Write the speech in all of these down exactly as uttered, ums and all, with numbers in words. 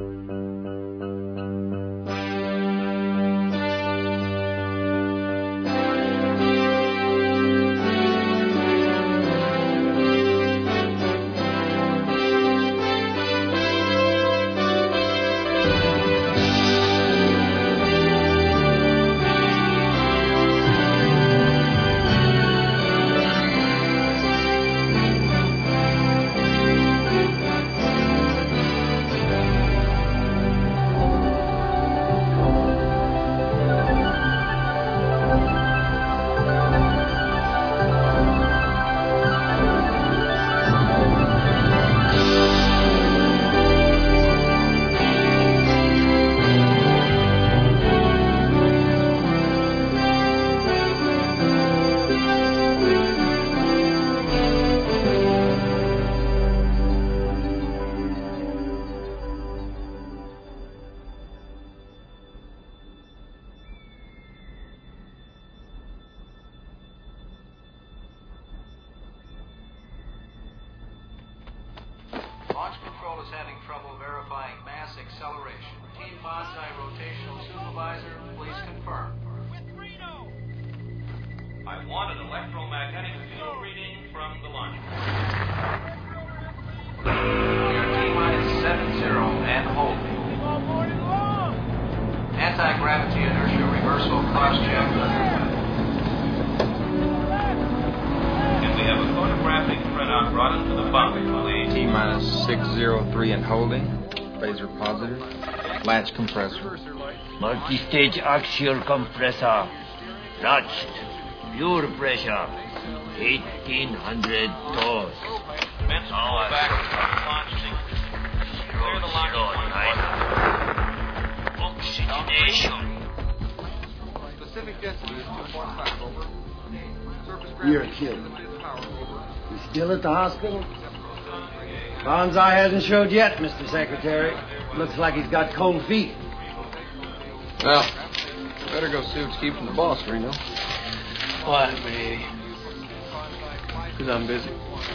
Launch control is having trouble verifying mass acceleration. Team Bonsai rotational supervisor, please confirm. With Reno! I want an electromagnetic field reading from the launch. Your T-minus seven zero and holding. All morning long! Anti-gravity inertia reversal cross-check. Can we have a photographic printout brought into the bunk, please? T-minus six zero three and holding. Phaser positive. Latch compressor. Multi-stage axial compressor. Latched. Pure pressure. eighteen hundred torque. Commence pull back from launch sequence. Clear the launch sequence. Oxygenation. Specific density is two point five. Over. You're kidding. You still at the hospital? Bonsai hasn't showed yet, Mister Secretary. Looks like he's got cold feet. Well, better go see what's keeping the boss, Reno. Why, me? Because I'm busy.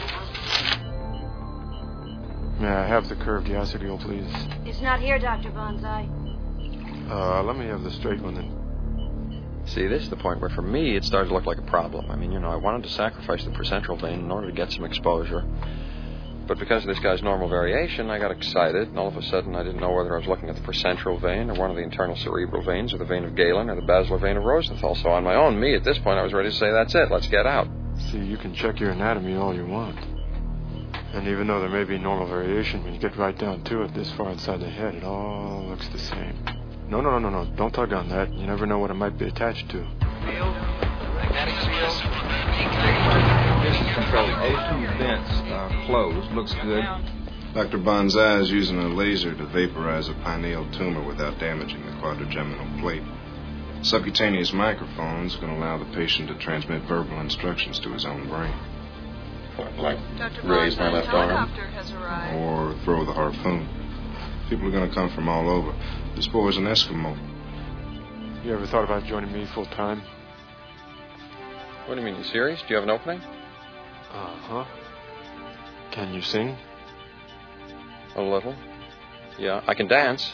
May I have the curved Yasudio, please? It's not here, Doctor Bonsai. Uh, let me have the straight one then. See, this is the point where, for me, it started to look like a problem. I mean, you know, I wanted to sacrifice the percentral vein in order to get some exposure. But because of this guy's normal variation, I got excited, and all of a sudden I didn't know whether I was looking at the percentral vein or one of the internal cerebral veins or the vein of Galen or the basilar vein of Rosenthal. So on my own, me, at this point, I was ready to say, that's it, let's get out. See, you can check your anatomy all you want. And even though there may be normal variation, when you get right down to it, this far inside the head, it all looks the same. No, no, no, no, no. Don't tug on that. You never know what it might be attached to. Field. Magnetic field. This is control. O two vents are closed. Looks good. Doctor Bonsai is using a laser to vaporize a pineal tumor without damaging the quadrigeminal plate. Subcutaneous microphones can allow the patient to transmit verbal instructions to his own brain. Like, Doctor raise my left arm. Doctor has arrived. Or throw the harpoon. People are going to come from all over. This boy's an Eskimo. You ever thought about joining me full time? What do you mean, you serious? Do you have an opening? Uh-huh. Can you sing? A little. Yeah, I can dance.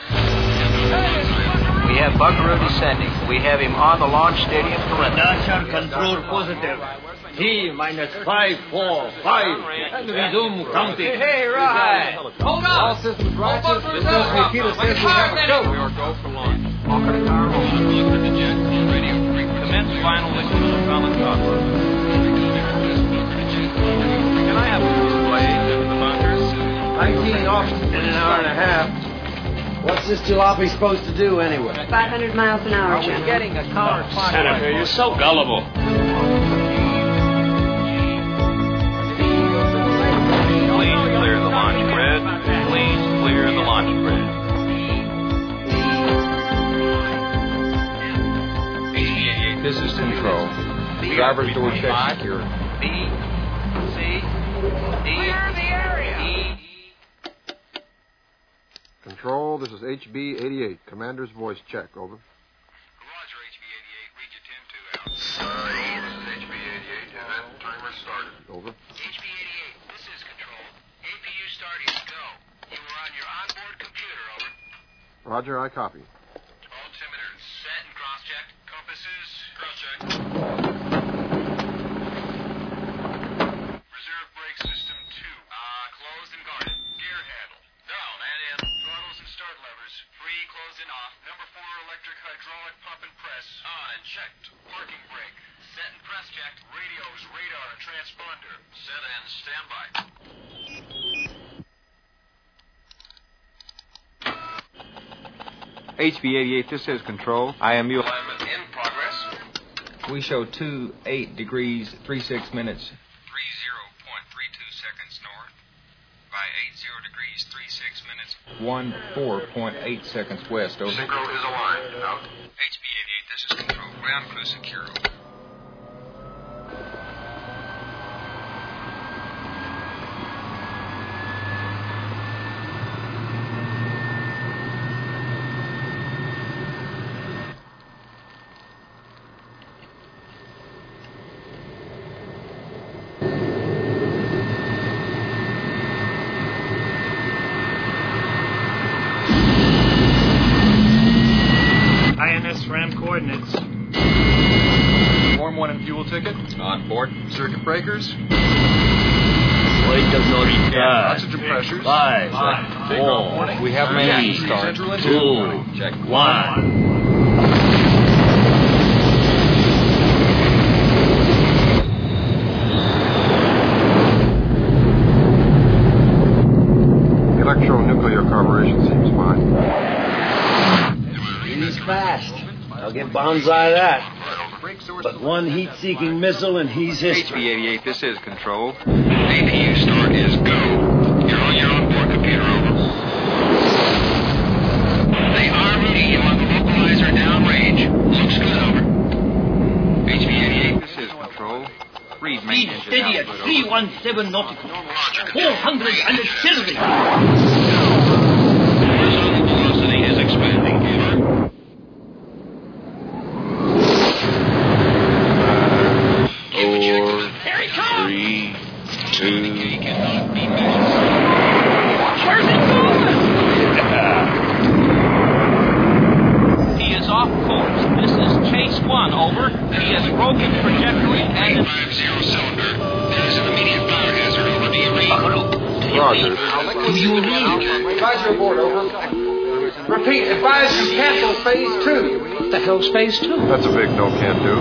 We have Buckaroo descending. We have him on the launch stadium perimeter. Inertial control positive. T minus five, four, five. And resume counting. Hey, right. Hold up. All systems right. This tells me Peter says we have a show. We are go for launch. Walker Tower. Look at the jet on radio. Commence final liquid solid copper. Can I have a display of the bunkers? nineteen off in an hour and a half. What's this jalopy supposed to do anyway? five hundred miles an hour, Are we General. getting a counterclockwise? Senator, you're so gullible. Please clear the launch grid. Please clear the launch grid. This is control. Driver's door check secure. B, C, D. Clear the area. E. Control, this is H B eighty-eight. Commander's voice check, over. Roger, H B eighty-eight. Read your ten two out. Control, this is H B eighty-eight. Event timer started. Over. H B eighty-eight, this is Control. A P U starting to go. You were on your onboard computer Roger, I copy. Altimeters set and cross-check. Compasses, cross-check. Reserve brake system two. Uh, closed and guarded. Gear handle. Down and in. Throttles and start levers. Free, closed and off. Number four electric hydraulic pump and press. On and checked. Parking brake. Set and press checked. Radios, radar, and transponder. Set and standby. H B eighty-eight, this is Control. I am you. Alignment in progress. We show two eight degrees, three six minutes. three zero point three two seconds north. By eight zero degrees, three six minutes. one four point eight seconds west, over. Synchro is aligned. Out. H B eighty-eight, this is Control. Ground crew secure. I N S RAM coordinates. Form one and fuel ticket. On board. Circuit breakers. Weight does not return. Oxygen pressures. Five, Takeoff warning. four, We have main three, start. Central engine two, warning. Check. one. Electronuclear carburation seems fine. He's fast. I'll give Banzai that. But one heat-seeking missile and he's H history. B eighty-eight, this is Control. A P U start is go. You're on your onboard computer, over. They are ready. You want the localizer downrange. Looks good, over. H B eighty-eight, this is Control. Read main Speed engine steady at output, three over. one seven nautical. Roger. four hundred and thirty. Horizontal velocity is expanding, over. Four, three, two. Cannot be measured. Where's it going? He is off course. This is Chase One, over. He has broken trajectory and is... eight five zero cylinder. There is an immediate fire hazard, over. Do you read? Roger. Do you read? Advise your board, over. Repeat, advise you cancel phase two. What the hell's phase two? That's a big no can do.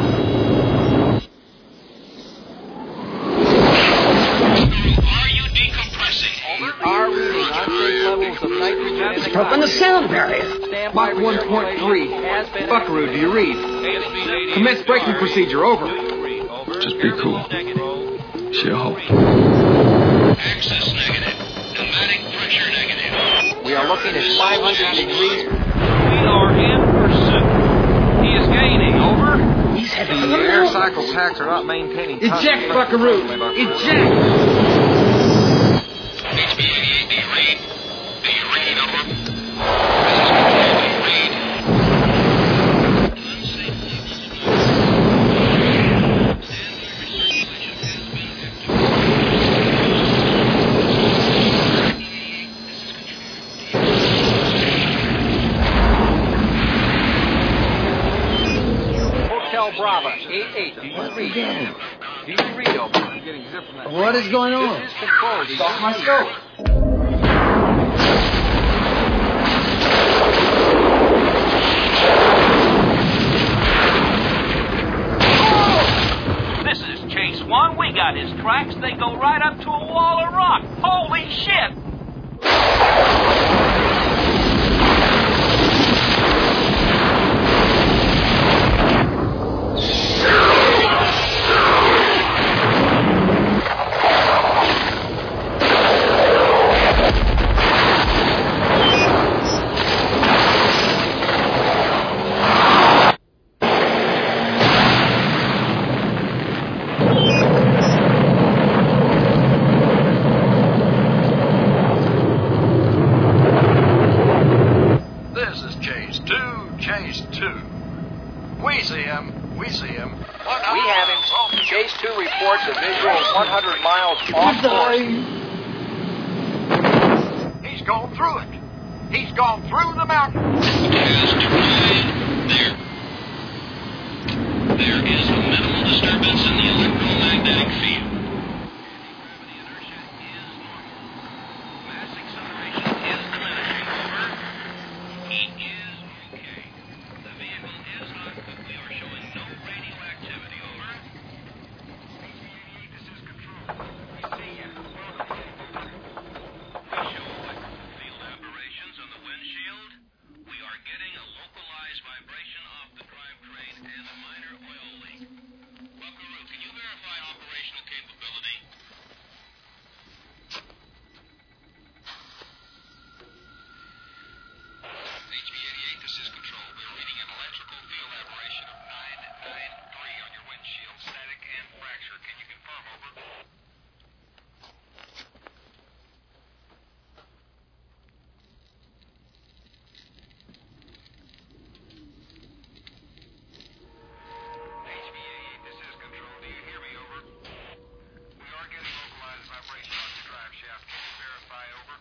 Are you decompressing? Over. Are reading unsafe levels of nitrogen in the Broken the sound barrier. Mach one point three. Buckaroo, do you read? Commence braking procedure, over. Just be cool. Sure. Access negative. Pneumatic pressure negative. We are looking at five hundred degrees. We are in pursuit. He is gaining, over. He's heading The for the air mountain. cycle packs are not maintaining... Eject, Buckaroo. Eject. H B eighty-eight, do you read? Do you read, over? This is Control, do you read? Hotel Bravo, eight eight. Do you read? Do you read, over? I'm getting zip from that. What is going on? This is Control. Do you Stop my scope. This is Chase One. We got his tracks. They go right up to a wall of rock. Holy shit! This is Chase two, Chase two. We see him. We see him. We have him. Chase two reports a visual one hundred miles off course. He's gone through it. He's gone through the mountain. There. There is a minimal disturbance in the electromagnetic field. Anti-gravity inertia is normal. Mass acceleration is diminishing. Over. He is okay. The vehicle is hot, but we are showing no radioactivity. Over. This is control. We see you. We show electrical field aberrations on the windshield. We are getting a localized vibration off the drivetrain and a minor oil leak. Buckaroo, can you verify operational capability? H B eighty-eight, this is control. We're reading an electrical field aberration of nine ninety-three on your windshield. Static and fracture. Can you confirm, over? H B eighty-eight, this is control. Do you hear me, over? We are getting localized vibration on your drive shaft. Can you verify, over?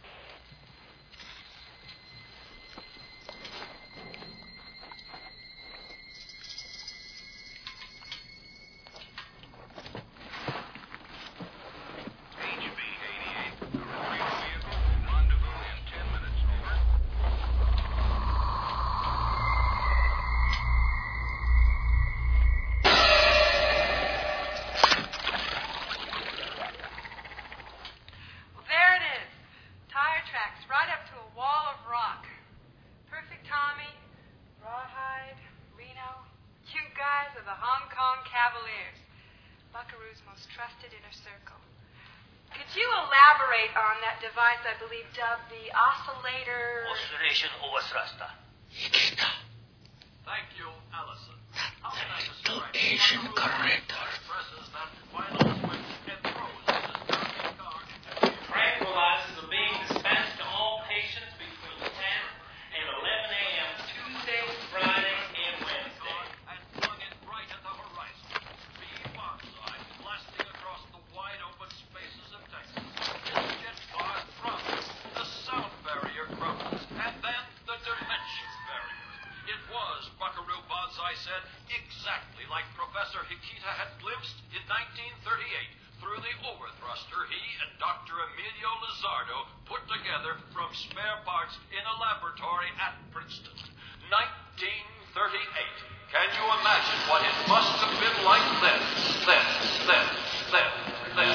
H B eighty-eight, retrieve vehicle, rendezvous in ten minutes, over. Well, there it is. Tire tracks right up to a wall of rock. Perfect Tommy, Rawhide, Reno. You guys are the Hong Kong Cavaliers. Buckaroo's most trusted inner circle. Could you elaborate on that device I believe dubbed the oscillator? Oscillation overthruster. Thank you, Allison. How can I Rectal describe Asian Buckaroo corrector. presses that final switch and throws this dark car into Tranquilizers are being dispensed to all patients between ten and eleven a.m. Tuesday, Friday, and Wednesday. and flung it right at the horizon. B. Bonsai blasting across the wide open spaces of Texas. His jet car crumbles. The sound barrier crumbles. And then the dimension barrier. It was, Buckaroo Bonsai said, exactly like Professor Hikita had glimpsed in nineteen thirty-eight through the overthruster he and Doctor Emilio Lizardo put together from spare parts in a laboratory at Princeton. nineteen thirty-eight. Can you imagine what it must have been like then, then, then, then, then,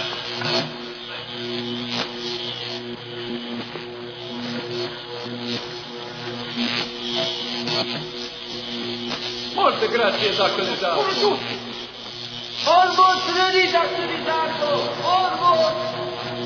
Molte grazie, Doctor Lizardo. Almost ready, Doctor Lizardo. Almost.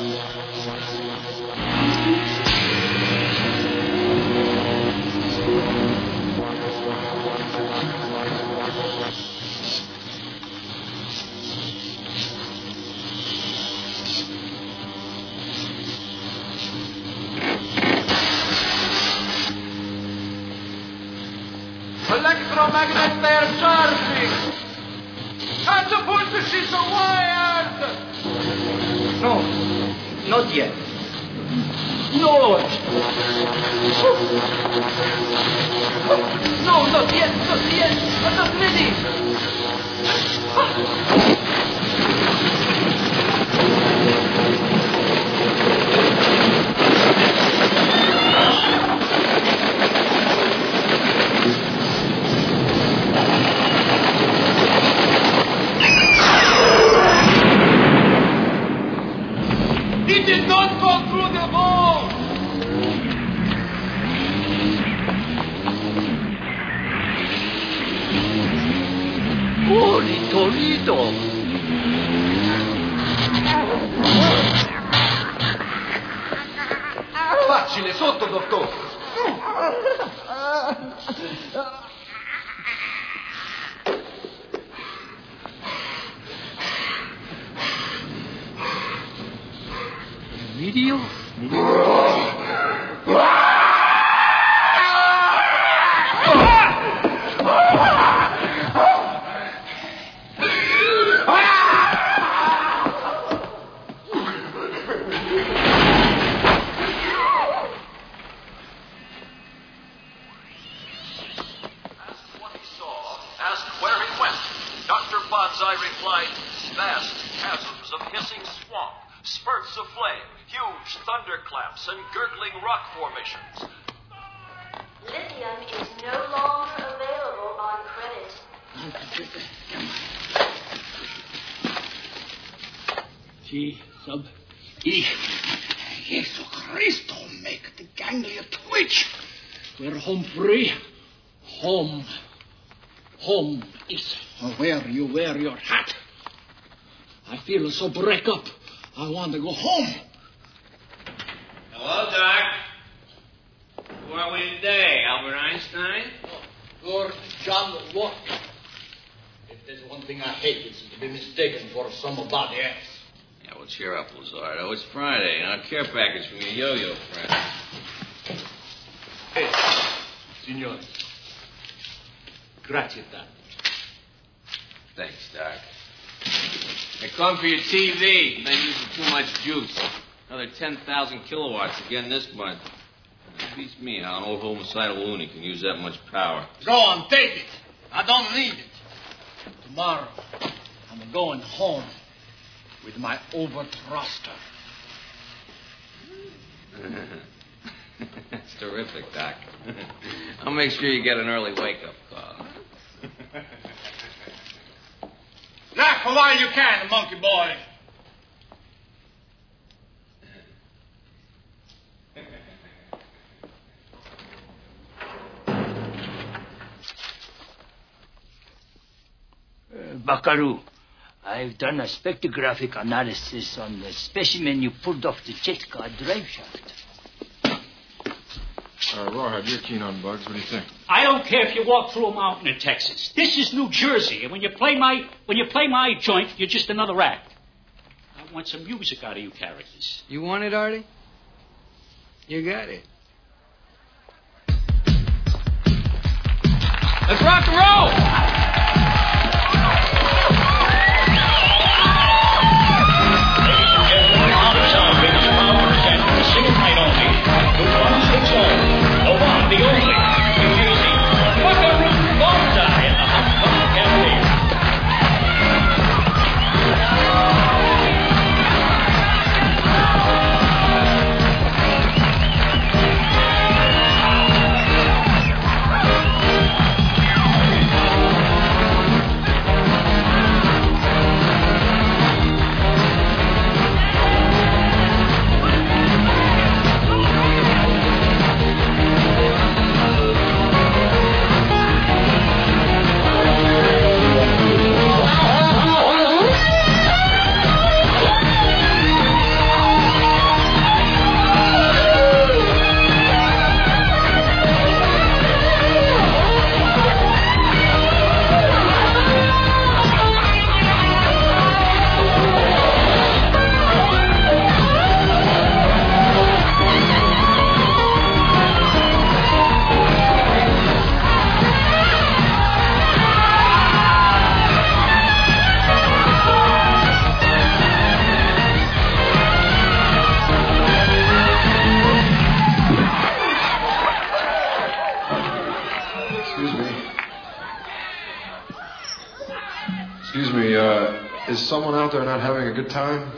Electromagnet they're charging! Catapult is the wired! No, not yet. No! No, not yet, not yet! I'm not ready! He did not go through the wall! Holy Toledo! Facile sotto, dottore! Video? Banzai replied, vast chasms of hissing swamp, spurts of flame, huge thunderclaps, and gurgling rock formations. Lithium is no longer available on credit. G sub E. Jesus Christo, make the ganglia twitch. We're home free. Home. Home is where you wear your hat. I feel so break up. I want to go home. Hello, Doc. Who are we today? Albert Einstein? You're John Locke. If there's one thing I hate, it's to be mistaken for somebody else. Yeah, well, cheer up, Luzardo. It's Friday, and our care package from your yo-yo friend. Hey, signore. Grazie, Doc. Thanks, Doc. I come for your T V. Been using too much juice. Another ten thousand kilowatts again this month. It beats me how an old homicidal loony can use that much power. Go on, take it. I don't need it. Tomorrow, I'm going home with my overthruster. That's terrific, Doc. I'll make sure you get an early wake-up call. Laugh a while you can, monkey boy. Uh, Buckaroo, I've done a spectrographic analysis on the specimen you pulled off the jet car drive shaft. Uh, Rawhide, you're keen on bugs. What do you think? I don't care if you walk through a mountain in Texas. This is New Jersey, and when you play my when you play my joint, you're just another act. I want some music out of you characters. You want it, Artie? You got it. Let's rock and roll! The only New Jersey Buckaroo Banzai in the Hong Kong Cafe. Excuse me, uh, is someone out there not having a good time?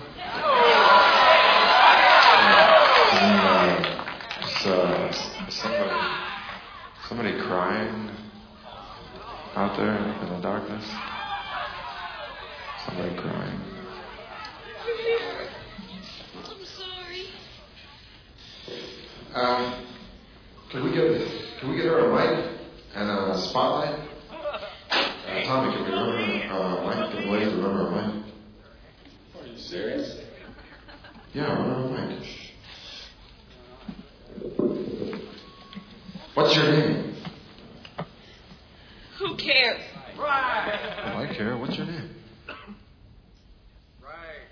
Uh, is, uh, somebody, somebody crying out there in the darkness? Somebody crying. I'm sorry. Uh, can we get can we get her a mic and a spotlight? Uh, Tommy, can we run her uh, mic? Can we wait to run her a mic? Are you serious? Yeah, run her a mic. What's your name? Who cares? Right. Oh, I care. What's your name? Right.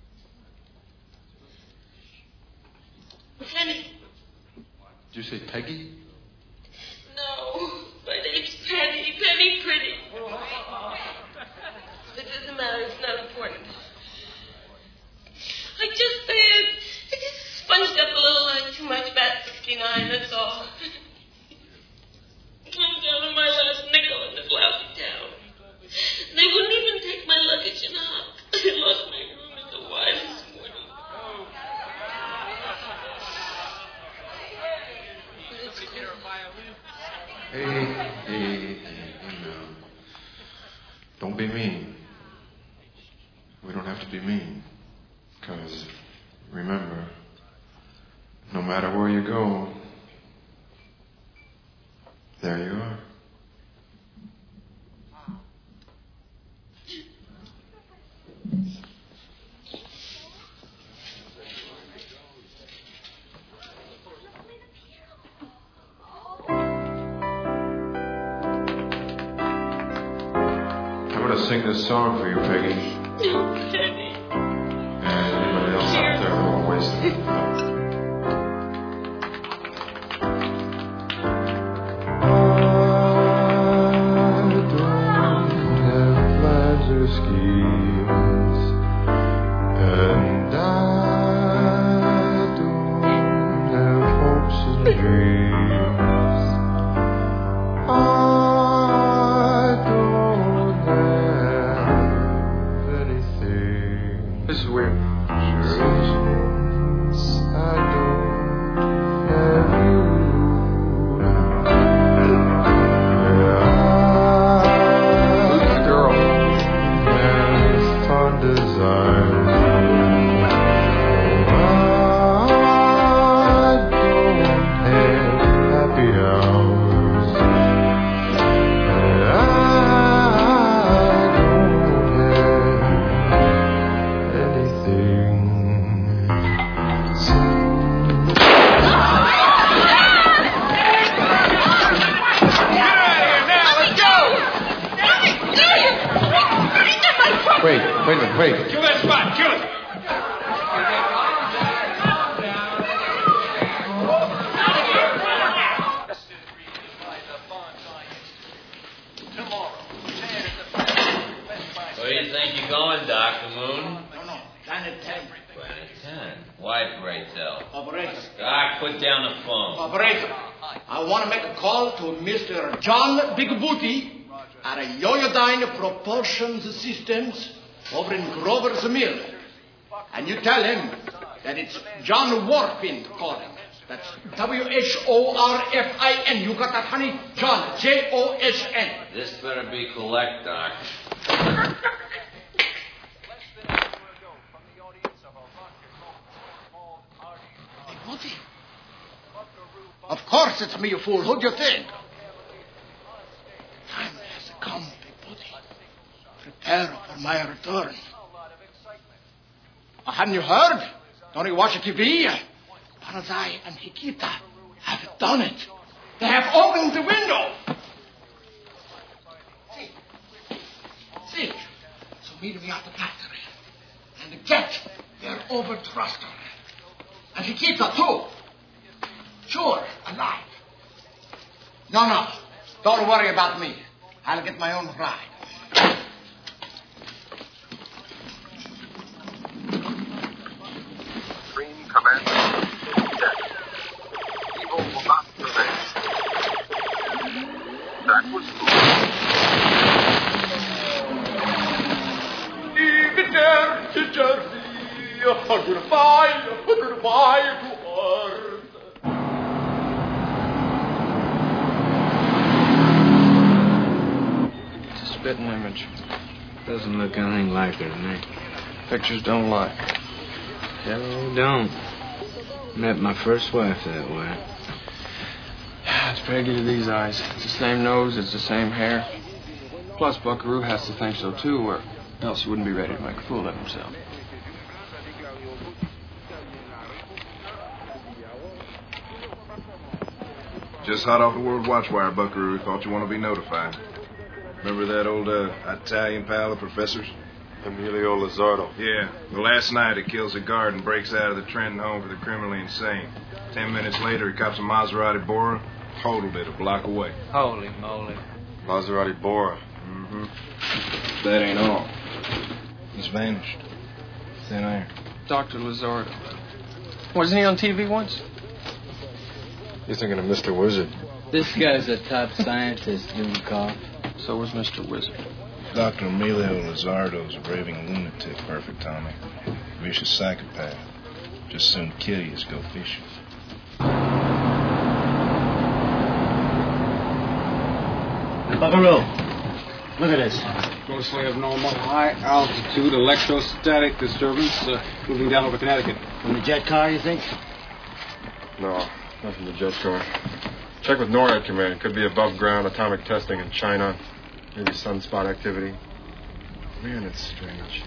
Penny. Did you say Peggy? No, my name's Penny. Penny Pretty. It doesn't matter. It's not important. I just said, I just sponged up a little uh, too much about sixty-nine, that's all. I'm down to my last nickel in this lousy town. They wouldn't even take my Hey, hey, hey, no. Don't be mean. We don't have to be mean. Because, remember, no matter where you go, there you are. I'm gonna sing this song for you, Peggy. No, Penny. And anybody else out there who will waste it. Schemes, and I don't have hopes and dreams. I don't have anything. This is weird. Sure is. I don't have you. Who's the girl? Desires. I don't have happy hours. I don't have anything. Wait, wait a minute, wait. Kill that spot, kill it! Where do you think you're going, Doctor Moon? No, no. Planet ten. Planet ten. Why, pray tell? Operator. Doc, put down the phone. Operator. I want to make a call to Mister John Big Booty at a Yoyodyne Propulsion Systems over in Grover's Mill. And you tell him that it's John Warfin calling. That's W H O R F I N. You got that, honey? John, J O S N. This better be correct, Doc. Big Booty. Of course it's me, you fool. Who do you think? Time has come, Big Booty. Prepare for my return. Uh, haven't you heard? Don't you watch the T V? Banzai and Hikita have done it. They have opened the window. See? See? So meet me at the factory. And get their overthruster. And Hikita, too. Sure, alive. No, no. Don't worry about me. I'll get my own ride. Dream Commander. Death. Evil will not prevail. That was Return to Jersey. A hundred five, a hundred five to earth. It's a spitting image. Doesn't look anything like her to me. Pictures don't lie. Hell, they don't. Met my first wife that way. It's Peggy to these eyes. It's the same nose, it's the same hair. Plus, Buckaroo has to think so, too, or else he wouldn't be ready to make a fool of himself. Just hot off the World Watch Wire, Buckaroo. Thought you want to be notified. Remember that old uh, Italian pal of Professor's? Emilio Lizardo. Yeah. Well, last night he kills a guard and breaks out of the Trenton home for the criminally insane. Ten minutes later, he cops a Maserati Bora, totaled it a block away. Holy moly. Maserati Bora. Mm-hmm. That ain't all. He's vanished. Thin air. Doctor Lizardo. Wasn't he on T V once? You're thinking of Mister Wizard. This guy's a top scientist, Dudikoff. So was Mister Wizard. Doctor Emilio Lizardo's a raving lunatic, Perfect Tommy. Vicious psychopath. Just soon kill you as go fishing. Buckaroo, look at this. Mostly abnormal high altitude electrostatic disturbance uh, moving down over Connecticut. From the jet car, you think? No, not from the jet car. Check with NORAD Command. Could be above ground atomic testing in China. Maybe sunspot activity. Man, it's strange.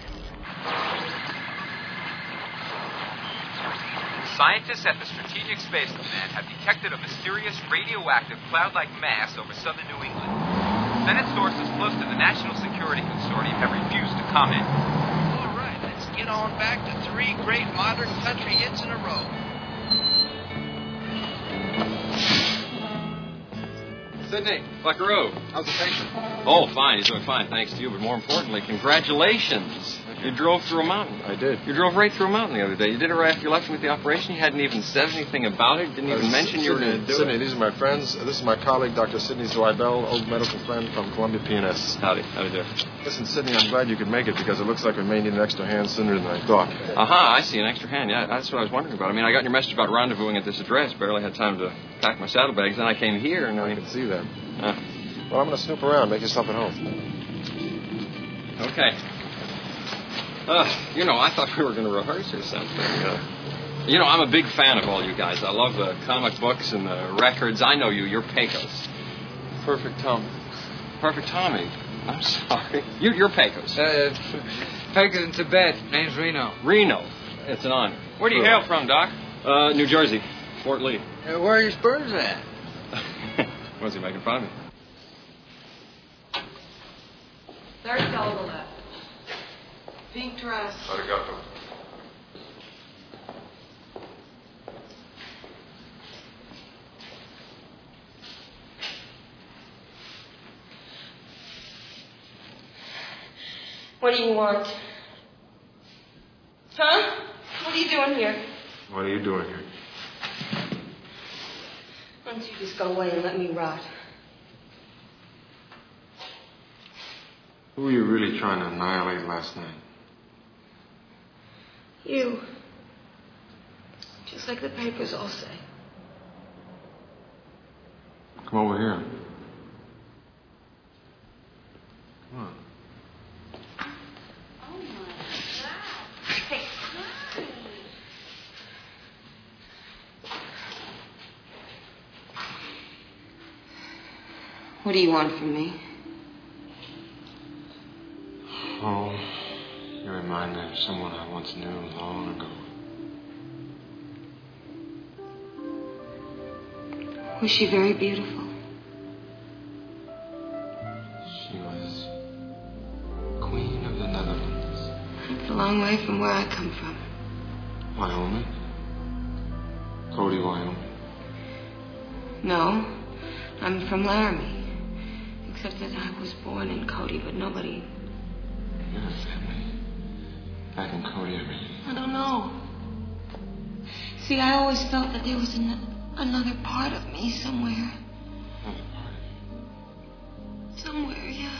Scientists at the Strategic Space Command have detected a mysterious radioactive cloud-like mass over southern New England. Senate sources close to the National Security Consortium have refused to comment. All right, let's get on back to three great modern country hits in a row. Sidney. Buckaroo. How's the patient? Oh, fine. He's doing fine, thanks to you. But more importantly, congratulations. You drove through a mountain. I did. You drove right through a mountain the other day. You did it right after you left me with the operation. You hadn't even said anything about it. Didn't even uh, mention Sidney, you were going to do Sidney, it. These are my friends. This is my colleague, Doctor Sidney Zweibel, old medical friend from Columbia P and S. Howdy. Howdy there. Listen, Sidney, I'm glad you could make it because it looks like we may need an extra hand sooner than I thought. Aha, I see. An extra hand. Yeah, that's what I was wondering about. I mean, I got your message about rendezvousing at this address. Barely had time to pack my saddlebags. Then I came here, and I... I can see that. Uh, well, I'm going to snoop around, make yourself at home. Okay. Uh, you know, I thought we were going to rehearse or something. Uh, you know, I'm a big fan of all you guys. I love the comic books and the records. I know you. You're Pecos. Perfect Tommy. Perfect Tommy. I'm sorry. You, you're Pecos. Uh, Pecos in Tibet. Name's Reno. Reno. It's an honor. Where do you hail from, Doc? Uh, New Jersey. Fort Lee. Uh, where are your spurs at? Was he making fun of me? Third cell to the left. Pink dress. Arigato. What do you want? Huh? What are you doing here? What are you doing here? Why don't you just go away and let me rot? Who were you really trying to annihilate last night? You. Just like the papers all say. Come over here. Come on. Oh, my God. Hey, honey. What do you want from me? Oh, you remind me of someone I once knew long ago. Was she very beautiful? She was Queen of the Netherlands. It's a long way from where I come from. Wyoming? Cody, Wyoming? No, I'm from Laramie. Except that I was born in Cody, but nobody... You have family back in Cody, I mean. I don't know. See, I always felt that there was an, another part of me somewhere. Another part? Somewhere, yeah.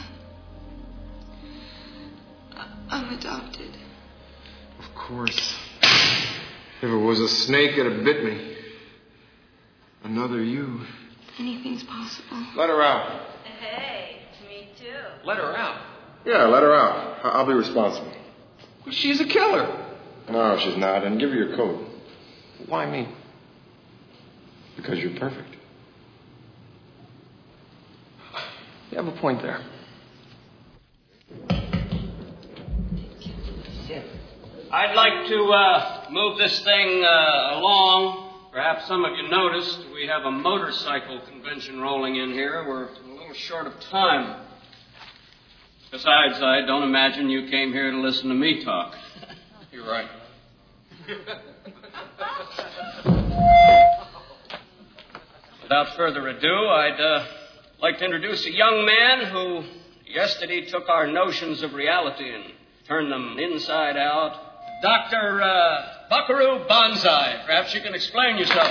I, I'm adopted. Of course. If it was a snake, it'd have bit me. Another you. Anything's possible. Let her out. Hey, me too. Let her out. Yeah, let her out. I- I'll be responsible. Well, she's a killer. No, she's not. And give her your coat. Why me? Because you're perfect. You have a point there. I'd like to uh, move this thing uh, along. Perhaps some of you noticed we have a motorcycle convention rolling in here. We're a little short of time. Besides, I don't imagine you came here to listen to me talk. You're right. Without further ado, I'd uh, like to introduce a young man who yesterday took our notions of reality and turned them inside out. Doctor Uh, Buckaroo Banzai. Perhaps you can explain yourself.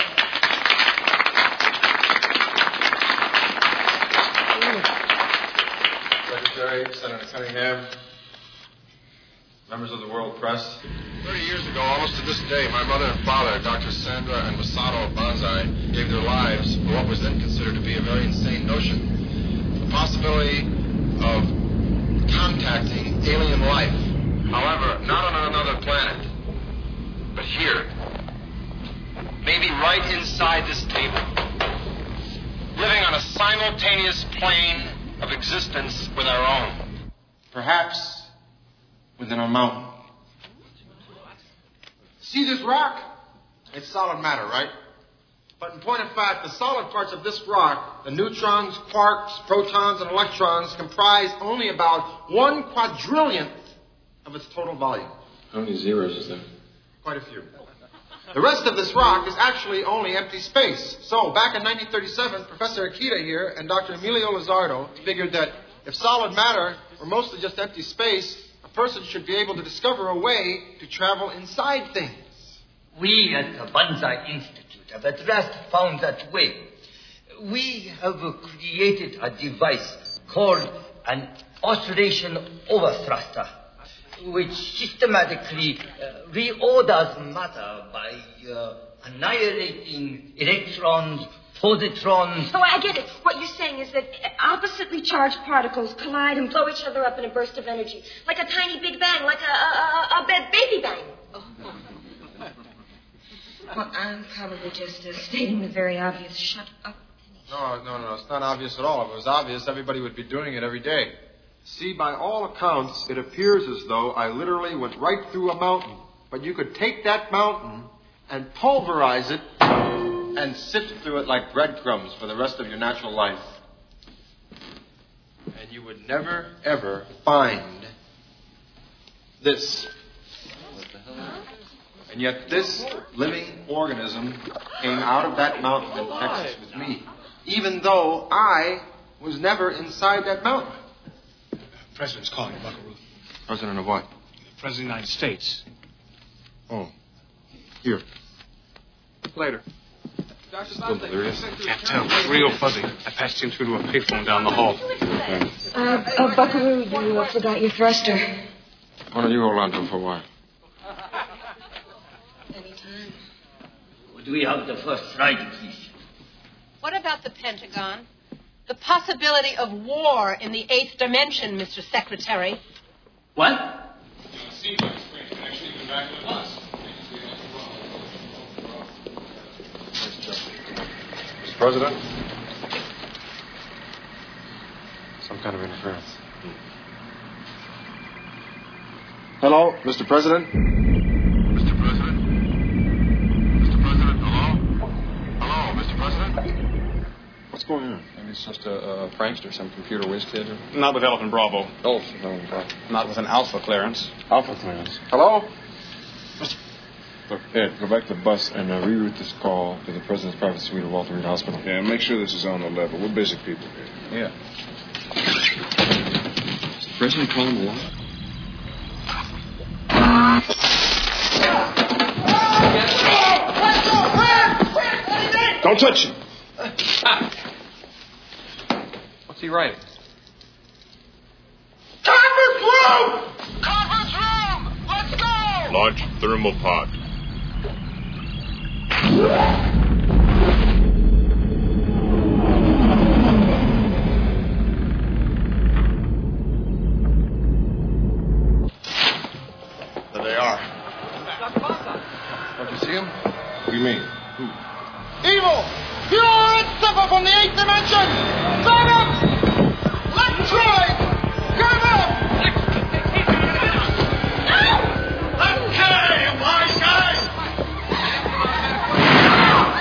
Secretary, Senator Cunningham, members of the World Press. Thirty years ago, almost to this day, my mother and father, Doctor Sandra and Masato Banzai, gave their lives for what was then considered to be a very insane notion. The possibility way of contacting alien life. However, not on another planet, but here. Maybe right inside this table. Living on a simultaneous plane of existence with our own. Perhaps within a mountain. See this rock? It's solid matter, right? But in point of fact, the solid parts of this rock, the neutrons, quarks, protons, and electrons, comprise only about one quadrillionth of its total volume. How many zeros is there? Quite a few. The rest of this rock is actually only empty space. So, back in nineteen thirty-seven, Professor Akita here and Doctor Emilio Lizardo figured that if solid matter were mostly just empty space, a person should be able to discover a way to travel inside things. We at the Banzai Institute have at last found that way. We have created a device called an oscillation overthruster, which systematically uh, reorders matter by uh, annihilating electrons, positrons. Oh, I get it. What you're saying is that oppositely charged particles collide and blow each other up in a burst of energy, like a tiny big bang, like a, a, a, a baby bang. Oh. Well, I'm probably just uh, stating the very obvious. Shut up. No, no, no, it's not obvious at all. If it was obvious, everybody would be doing it every day. See, by all accounts, it appears as though I literally went right through a mountain. But you could take that mountain and pulverize it and sift through it like breadcrumbs for the rest of your natural life. And you would never, ever find this. What the hell? And yet this living organism came out of that mountain in Texas with me, even though I was never inside that mountain. The President's calling, Buckaroo. President of what? The President of the United States. Oh. Here. Later. Still delirious? Can't tell. It's real fuzzy. I passed him through to a payphone down the hall. Uh, uh Buckaroo, you uh, forgot your thruster. Why don't you hold on to him for a while? Anytime. Would we have the first slide, please? What about the Pentagon? The possibility of war in the eighth dimension, Mister Secretary. What? Mister President? Some kind of interference. Hello, Mister President? Mister President? Mister President, hello? Hello, Mister President? What's going on? Maybe it's just a, a prankster, some computer whiz kid. Or... Not with Elephant Bravo. Oh, Elephant Bravo. Not with an Alpha clearance. Alpha clearance. Hello? Look, Ed, go back to the bus and uh, reroute this call to the President's private suite at Walter Reed Hospital. Yeah, make sure this is on the level. We're busy people here. Yeah. Is the President calling alive? Don't touch him. What's he writing? Conference room! Conference room! Let's go! Launch thermal pod. There they are. Don't you see them? What do you mean? Who? Evil! Pure and simple from the eighth dimension! Venom! Electroid! Venom! Okay, wise guys!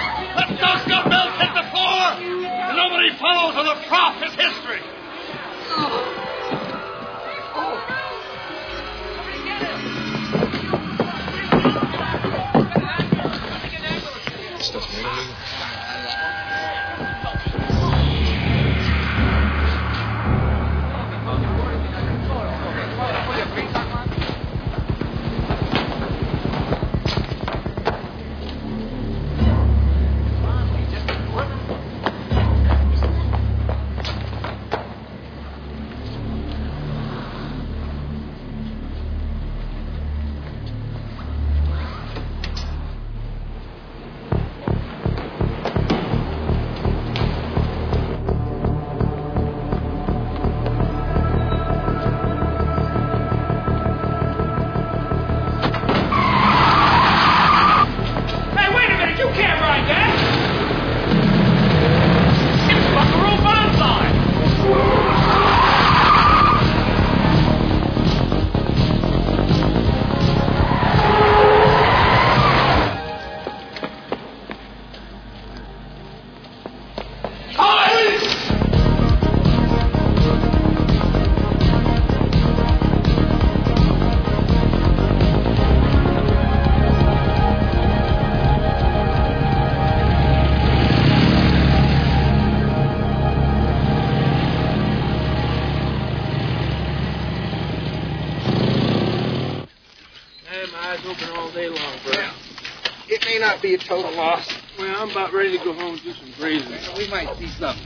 smoking all day long, bro. Yeah. It may not be a total loss. Well, I'm about ready to go home and do some grazing. We might see something.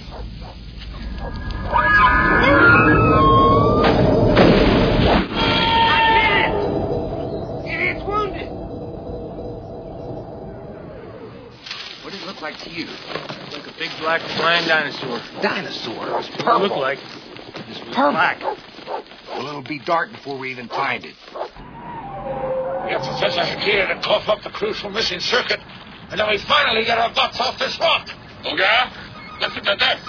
Idiot's wounded. What did it look like to you? Like a big black flying dinosaur. Dinosaur. It was What purple. it looked like. This was black. Well, it'll be dark before we even find it. We have Professor Hakir to cough up the crucial missing circuit, and then we finally get our butts off this rock. Oh, yeah? Listen to this.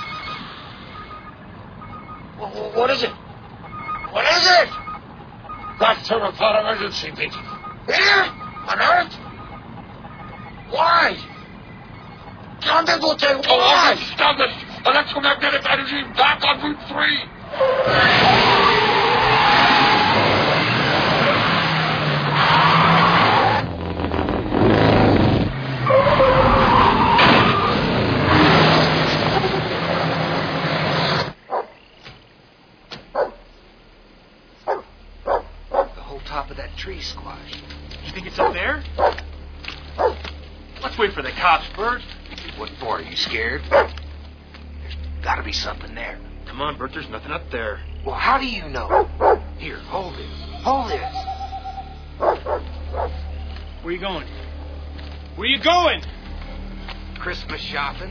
Wh- What is it? What is it? That's thermopod emergency meeting. Here? On Earth? Why? Stop it, Lieutenant. Why? Oh, stop it. Electromagnetic energy back on Route three. The whole top of that tree squash. You think it's up there? Let's wait for the cops first. What for? Are you scared? There's gotta be something there. Come on, Bert, there's nothing up there. Well, how do you know? Here, hold it. Hold this. Where you going? Where you going? Christmas shopping.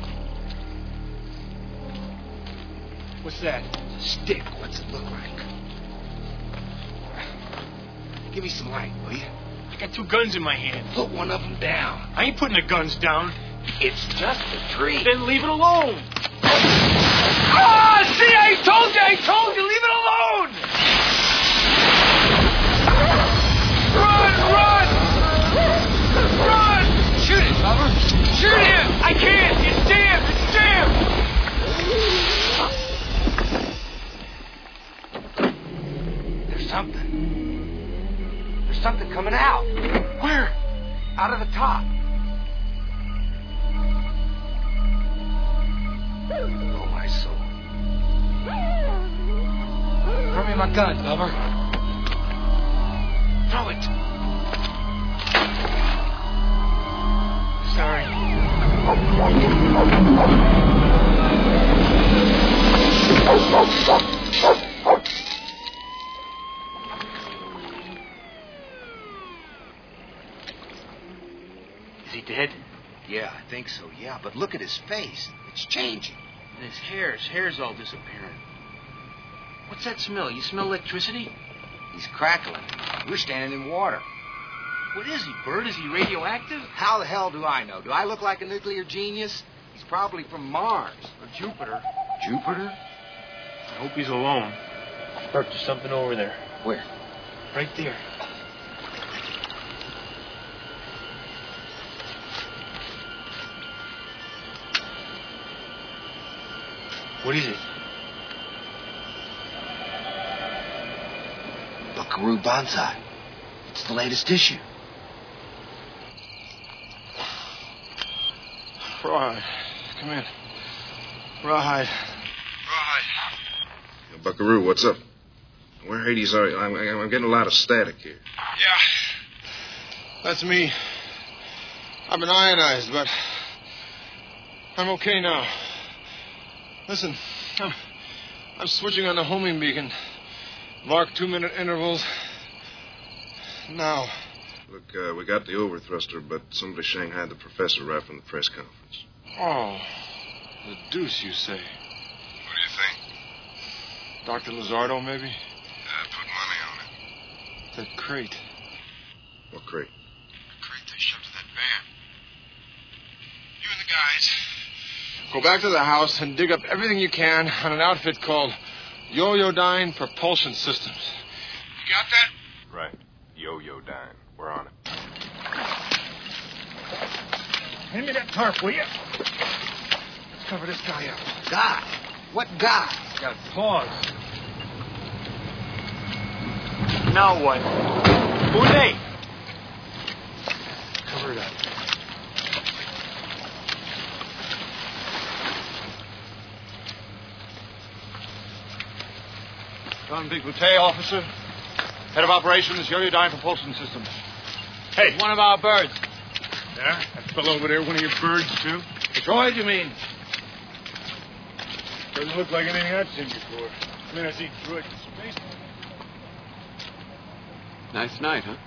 What's that? It's a stick. What's it look like? Give me some light, will you? I got two guns in my hand. Put one of them down. I ain't putting the guns down. It's just a tree. Then leave it alone. Ah, see, I told you, I told you, leave it alone! Run, run! Run! Shoot it, Bubba. Shoot him! I can't! It's jammed! It's jammed! There's something. There's something coming out. Where? Out of the top. Oh, my soul. Throw me my gun, Bubba. Throw it. Sorry. Is he dead? Yeah, I think so, yeah. But look at his face. It's changing. And his hair, his hair's all disappearing. What's that smell? You smell electricity? He's crackling. We're standing in water. What is he, Bert? Is he radioactive? How the hell do I know? Do I look like a nuclear genius? He's probably from Mars. Or Jupiter. Jupiter? I hope he's alone. Bert, there's something over there. Where? Right there. What is it? Buckaroo Banzai. It's the latest issue. Rawhide, come in. Rawhide. Yo, Buckaroo, what's up? Where Hades are you? I'm, I'm getting a lot of static here. Yeah. That's me. I've been ionized, but I'm okay now. Listen, I'm, I'm switching on the homing beacon. Mark two-minute intervals. Now. Look, uh, we got the overthruster, but somebody shanghaied the professor right from the press conference. Oh, the deuce, you say? What do you think? Doctor Lizardo, maybe? Uh, put money on it. That crate. What crate? The crate they shoved to that van. You and the guys go back to the house and dig up everything you can on an outfit called Yo-Yo-Dyne Propulsion Systems. You got that? Right. Yo-Yo-Dyne. We're on it. Hand me that tarp, will you? Let's cover this guy up. Guy? What guy? Got paws. Now what? Who are they? Cover it up. Don Big Boutte, officer. Head of operations, Yo-Yo-Dyne Propulsion Systems. Hey. One of our birds. Yeah? That fellow over there, one of your birds, too? Droid, you mean? Doesn't look like anything I've seen before. I mean, I see droids in space. Nice night, huh?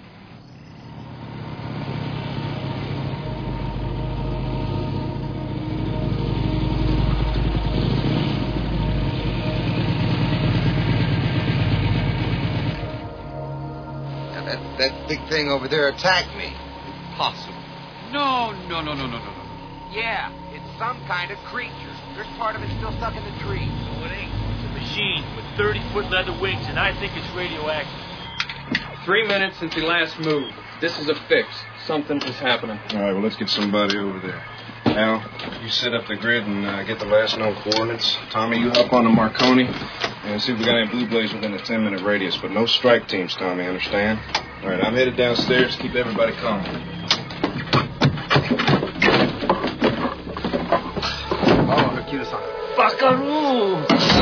That, that big thing over there attacked me. Impossible. No, no, no, no, no, no, no. Yeah, it's some kind of creature. There's part of it still stuck in the tree. No, it ain't. It's a machine with thirty-foot leather wings, and I think it's radioactive. Three minutes since he last moved. This is a fix. Something is happening. All right, well, let's get somebody over there. Al, you set up the grid and uh, get the last known coordinates. Tommy, you hop on the Marconi and see if we got any blue blaze within a ten-minute radius. But no strike teams, Tommy, understand? All right, I'm headed downstairs to keep everybody calm. Oh, Hercules-san. Buckaroo!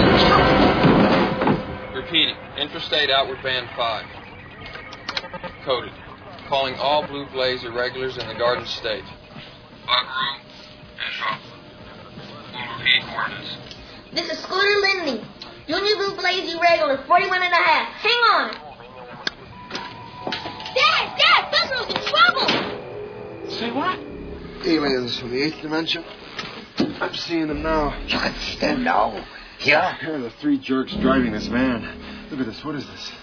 Repeating. Interstate Outward Band five. Coded. Calling all Blue Blaze irregulars in the Garden State. Buckaroo and Alpha. We'll repeat coordinates. This is Scooter Lindley. Junior Blue Blaze irregular, forty-one and a half. Hang on. Dad, Dad, Buckaroo's in trouble. Say what? Aliens from the eighth dimension. I'm seeing them now. You can stand now. Yeah? Here are the three jerks driving this van. Look at this. What is this?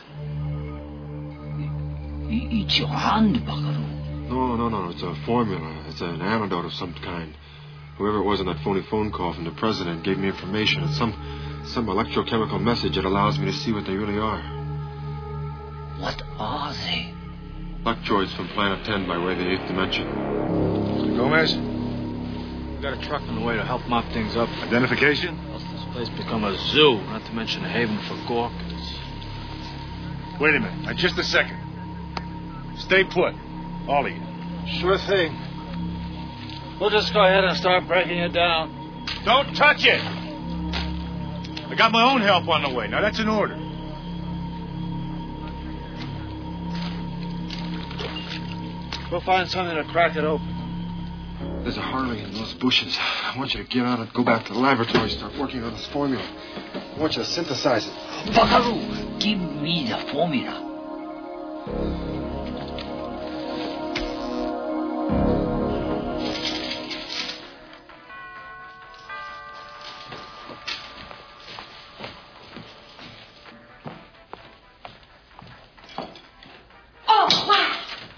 It's your hand, Buckaroo. No, no, no. It's a formula. It's an antidote of some kind. Whoever it was on that phony phone call from the president gave me information. It's some some electrochemical message that allows me to see what they really are. What are they? Electroids from Planet ten by way of the eighth dimension. Gomez? We got a truck on the way to help mop things up. Identification? Else this place become a zoo, not to mention a haven for gawkers. Wait a minute. Now, just a second. Stay put. All of you. Sure thing. We'll just go ahead and start breaking it down. Don't touch it! I got my own help on the way. Now, that's an order. We'll find something to crack it open. There's a Harley in those bushes. I want you to get on it, go back to the laboratory, start working on this formula. I want you to synthesize it. Buckaroo, give me the formula. Oh, wow.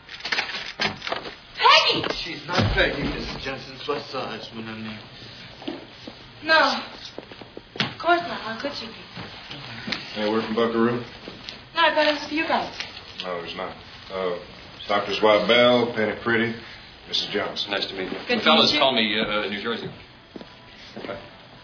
Peggy! She's not Peggy, Missus Jensen. What's the husband her name? No. Of course not. How could she be? Hey, word from Buckaroo? No, I thought it was for you guys. No, there's not. Uh, it's Doctors White Bell, Penny Pretty, Missus Jones. Nice to meet you. Good to fellas meet you. call me uh, New Jersey. Okay.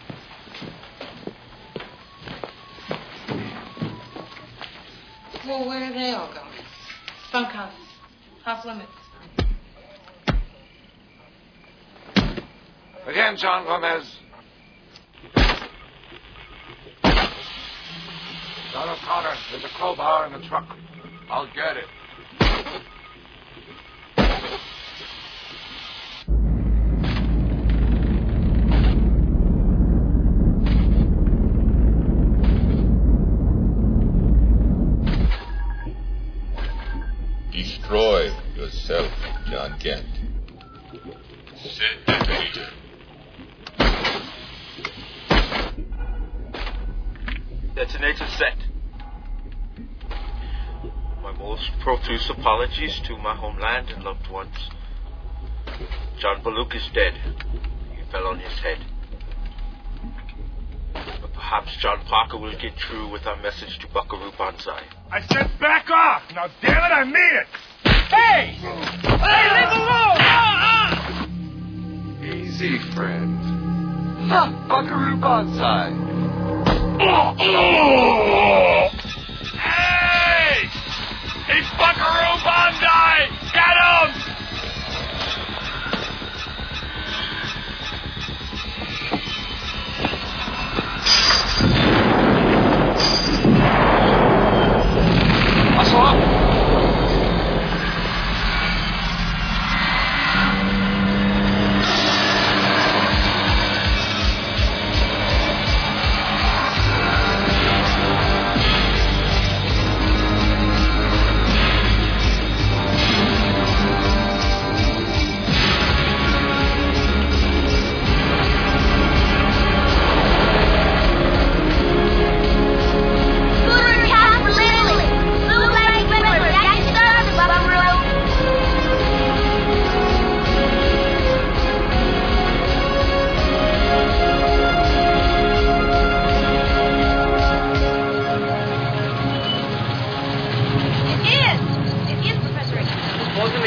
Well, where do they all go? Bunkhouse. Off limits. Again, John Gomez. John O'Connor, there's a crowbar in the truck. I'll get it. Destroy yourself, John Kent. Set detonator. Detonator set. My most profuse apologies to my homeland and loved ones. John Baluk is dead. He fell on his head. But perhaps John Parker will get through with our message to Buckaroo Banzai. I said back off! Now, damn it, I mean it! Hey! Hey, leave alone! Ah, ah! Easy, friend. Ha! Buckaroo Banzai. Hey! He's Buckaroo Banzai! Get him! Muscle up!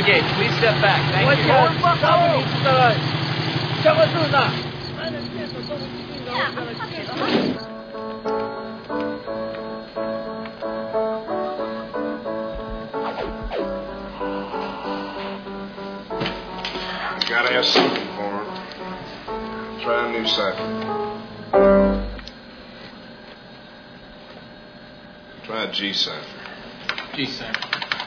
Renegade, please step back. Thank you. Gotta have something for him. Try a new cipher. Try a G cipher. G cipher.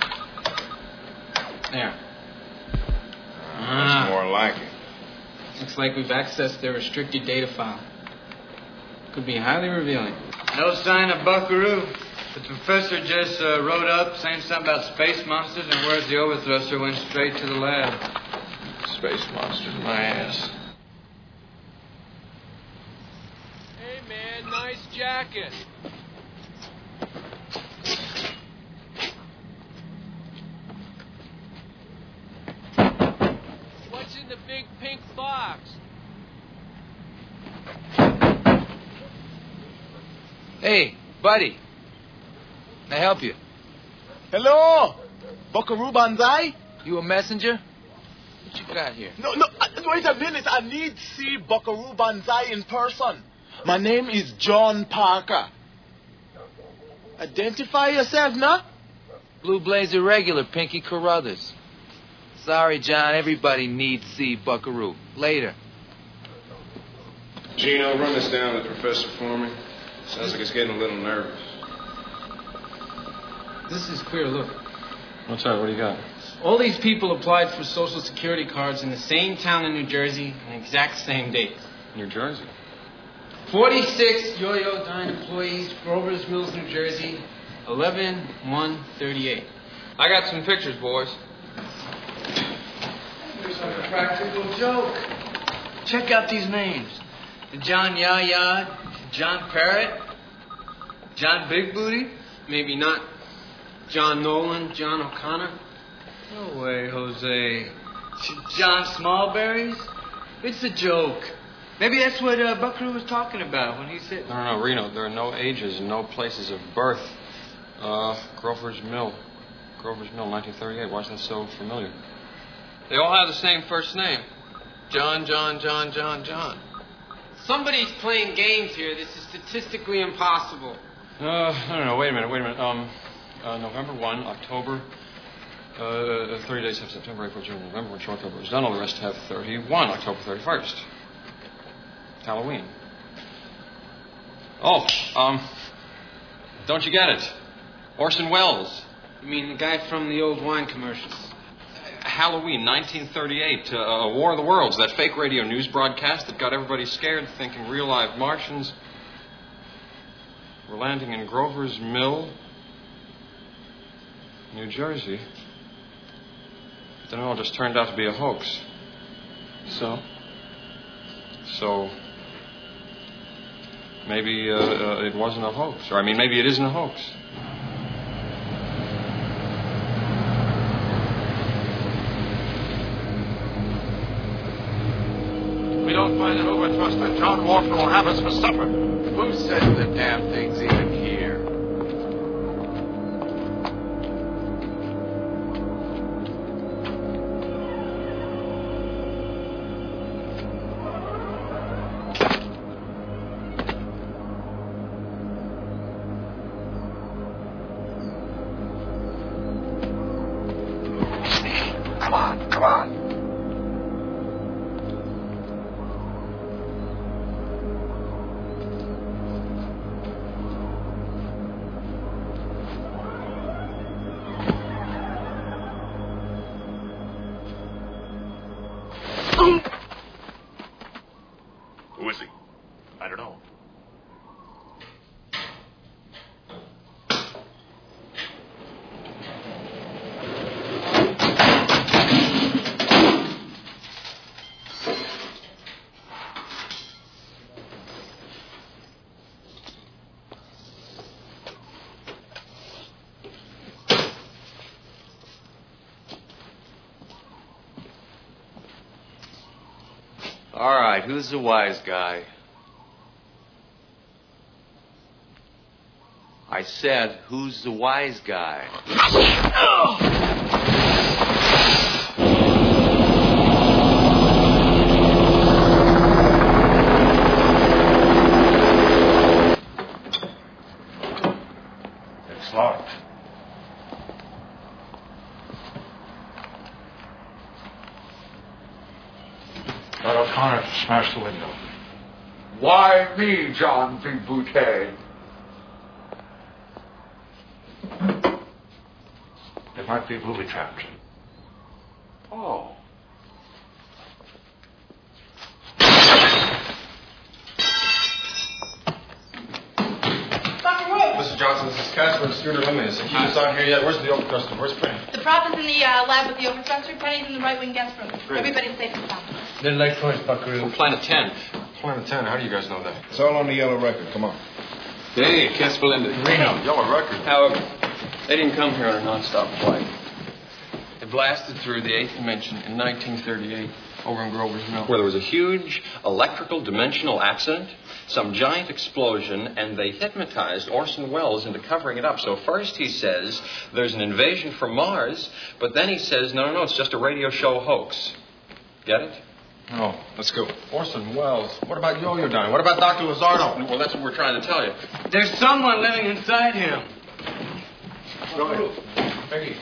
There. Uh, that's more like it. Looks like we've accessed their restricted data file. Could be highly revealing. No sign of Buckaroo. The professor just uh, wrote up saying something about space monsters, and where's the overthruster went straight to the lab. Space monsters, my ass. Hey, man, nice jacket. What's in the big pink box? Hey, buddy. Can I help you? Hello? Buckaroo Banzai? You a messenger? What you got here? No, no, uh, wait a minute. I need to see Buckaroo Banzai in person. My name is John Parker. Identify yourself, nah? Blue Blazer regular, Pinky Carruthers. Sorry, John, everybody needs to see Buckaroo. Later. Gino, run this down to the professor for me. Sounds like he's getting a little nervous. This is clear, look. What's that? What do you got? All these people applied for Social Security cards in the same town in New Jersey on the exact same date. New Jersey? forty-six Yo-Yo Dine employees, Grover's Mills, New Jersey, eleven one thirty-eight. I got some pictures, boys. Here's a practical joke. Check out these names. John Yaya, John Parrott, John Big Booty. Maybe not. John Nolan, John O'Connor. No way, Jose. John Smallberries? It's a joke. Maybe that's what uh, Buckaroo was talking about when he said... No, no, no, Reno. There are no ages and no places of birth. Uh, Grover's Mill. Grover's Mill, nineteen thirty-eight. Why is that so familiar? They all have the same first name. John, John, John, John, John. Somebody's playing games here. This is statistically impossible. Uh, I don't know. Wait a minute, wait a minute. Um, uh, November first, October... Uh, thirty days have September, April, June, November, which October is done. All the rest have thirty-one, October thirty-first. Halloween. Oh, um, don't you get it? Orson Welles. You mean the guy from the old wine commercials? Uh, Halloween, nineteen thirty-eight, uh, uh, War of the Worlds, that fake radio news broadcast that got everybody scared, thinking real live Martians were landing in Grover's Mill, New Jersey. Then it all just turned out to be a hoax. So? So, maybe uh, uh, it wasn't a hoax. Or, I mean, maybe it isn't a hoax. We don't find an overthruster, John Wharton will have us for supper. Who says the damn thing's even here? Come on, come on. Who is he? I don't know. All right, who's the wise guy? I said, who's the wise guy? locked. But O'Connor smashed the window. Why me, John V. Boutte? They might be booby-trapped. Oh. Mister Johnson, this is Casper and Stuart Limited. Keep us out here yet. Where's the overcustom? Where's Penny? The prop is in the uh, lab with the overstructure. Penny's in the right wing guest room. Great. Everybody's safe and sound. Little light choice, Buckaroo. Planet ten. Planet ten. How do you guys know that? It's all on the yellow record. Come on. Hey, Casper Linda. Reno. Yellow record. However, they didn't come here on a non-stop flight. They blasted through the eighth dimension in nineteen thirty-eight over in Grover's Mill. Where there was a huge electrical dimensional accident, some giant explosion, and they hypnotized Orson Welles into covering it up. So first he says there's an invasion from Mars, but then he says, no, no, no, it's just a radio show hoax. Get it? Oh, let's go. Orson Welles. What about Yo-Yo dying? What about Doctor Lizardo? Well, that's what we're trying to tell you. There's someone living inside him. Go ahead. Peggy.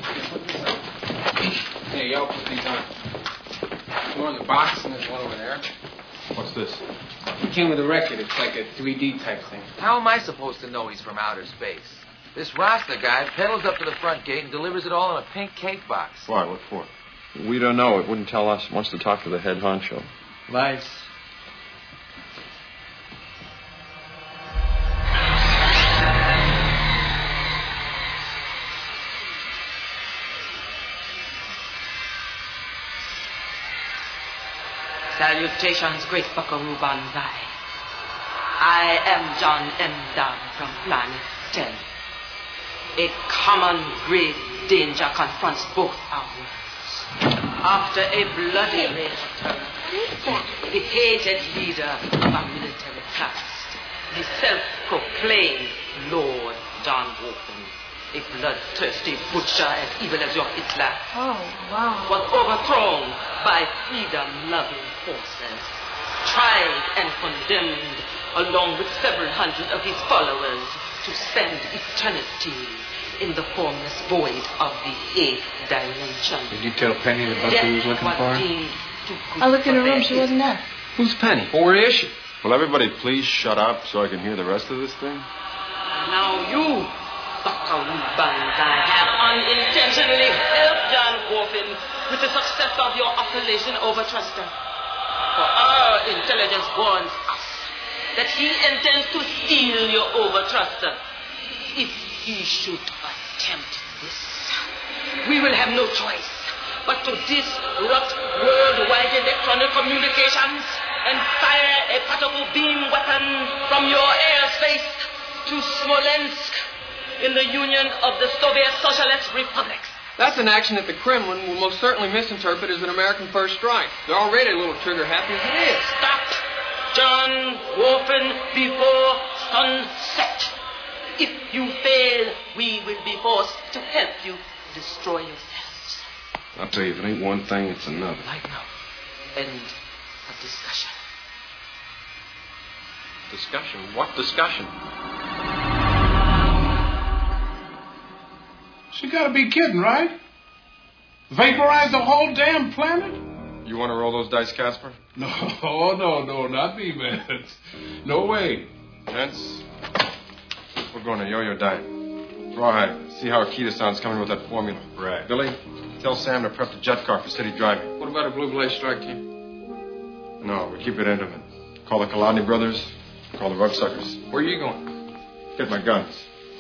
Hey, y'all put these on. More in the box, and there's one over there. What's this? It came with a record. It's like a three D type thing. How am I supposed to know he's from outer space? This Rasta guy pedals up to the front gate and delivers it all in a pink cake box. Why? What for? We don't know. It wouldn't tell us. Wants to talk to the head honcho. Lies. Salutations, great Buckaroo Banzai. I am John M. Dunn from Planet ten. A common grave danger confronts both our worlds. After a bloody reign of terror, the hated leader of our military caste, the self-proclaimed Lord John Wolfen, a bloodthirsty butcher as evil as your Hitler, Oh, wow. was overthrown by freedom-loving forces, tried and condemned along with several hundred of his followers to spend eternity in the formless void of the eighth dimension. Did you tell Penny that Buckaroo was looking for her? I looked in her room. She wasn't there. Who's Penny? Well, where is she? Will everybody please shut up so I can hear the rest of this thing? Now you, Buckaroo Banzai, have unintentionally helped John Wolfen with the success of your operation Overtruster. For our intelligence warns us that he intends to steal your Overtruster. If he should attempt this, we will have no choice but to disrupt worldwide electronic communications and fire a particle beam weapon from your airspace to Smolensk in the Union of the Soviet Socialist Republics. That's an action that the Kremlin will most certainly misinterpret as an American first strike. They're already a little trigger happy as it is. Stop, John Wolfen, before sunset. If you fail, we will be forced to help you destroy yourselves. I'll tell you, if it ain't one thing, it's another. Right now, end of discussion. Discussion? What discussion? She gotta be kidding, right? Vaporize the whole damn planet? You want to roll those dice, Casper? No, no, no, not me, man. No way. Gents, we're going to Yo-Yo diet. Rawhide, see how Akita-san's coming with that formula. Right. Billy, tell Sam to prep the jet car for city driving. What about a Blue Blaze strike team? No, we keep it intimate. Call the Kolodny brothers, call the Rugsuckers. Where are you going? Get my guns.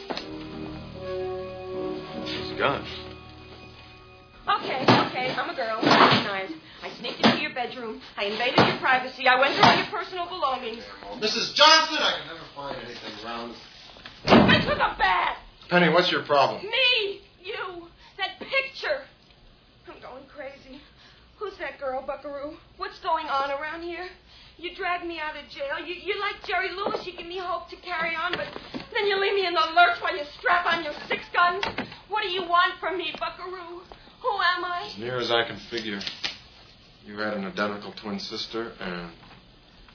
His guns. Okay, okay, I'm a girl. Recognize. I sneaked into your bedroom. I invaded your privacy. I went through all your personal belongings. Missus Johnson, I can never find anything around. I took a bath. Penny, what's your problem? Me, you, that picture. I'm going crazy. Who's that girl, Buckaroo? What's going on around here? You dragged me out of jail. You, you're like Jerry Lewis. You give me hope to carry on, but then you leave me in the lurch while you strap on your six guns. What do you want from me, Buckaroo? Who am I? As near as I can figure, you had an identical twin sister, and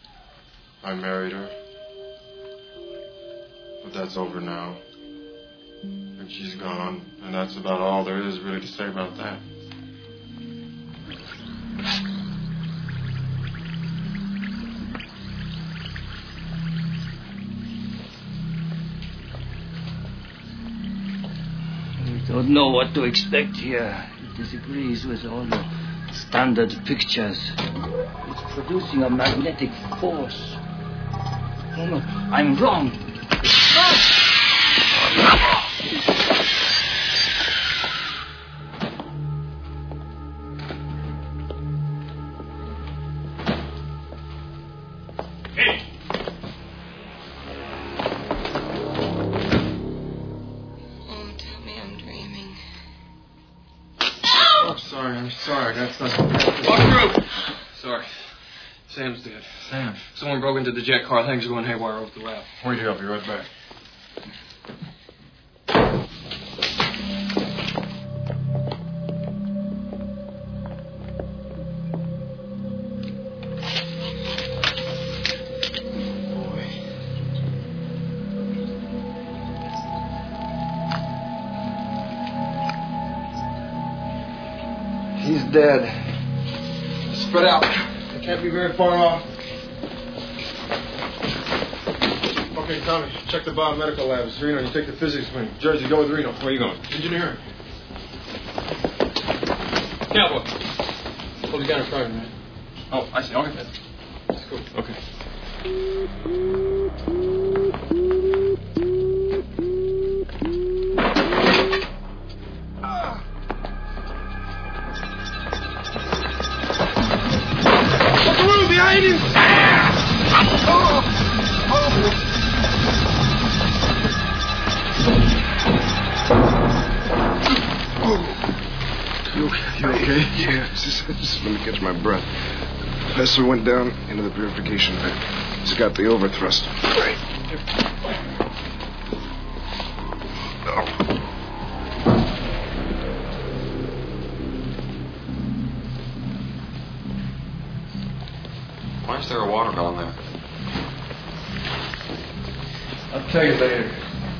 I married her. But that's over now. And she's gone, and that's about all there is really to say about that. I don't know what to expect here. It disagrees with all the standard pictures. It's producing a magnetic force. No, no, I'm wrong. Sorry, that's not... Walk through! Sorry. Sam's dead. Sam? Someone broke into the jet car. Things are going haywire over the lab. Wait here, I'll be right back. He's dead. Spread out. They can't be very far off. Okay, Tommy, check the biomedical labs. Reno, you take the physics wing. Jersey, go with Reno. Where are you going? Engineering. Cowboy. Hold the gun in front of me, man. Oh, I see. Okay. That's cool. Okay. Behind him! Oh! Oh! You, you okay? Yeah, just, just let me catch my breath. The professor went down into the purification vent. He's got the overthrust. Right. Why is there a water down there? I'll tell you later.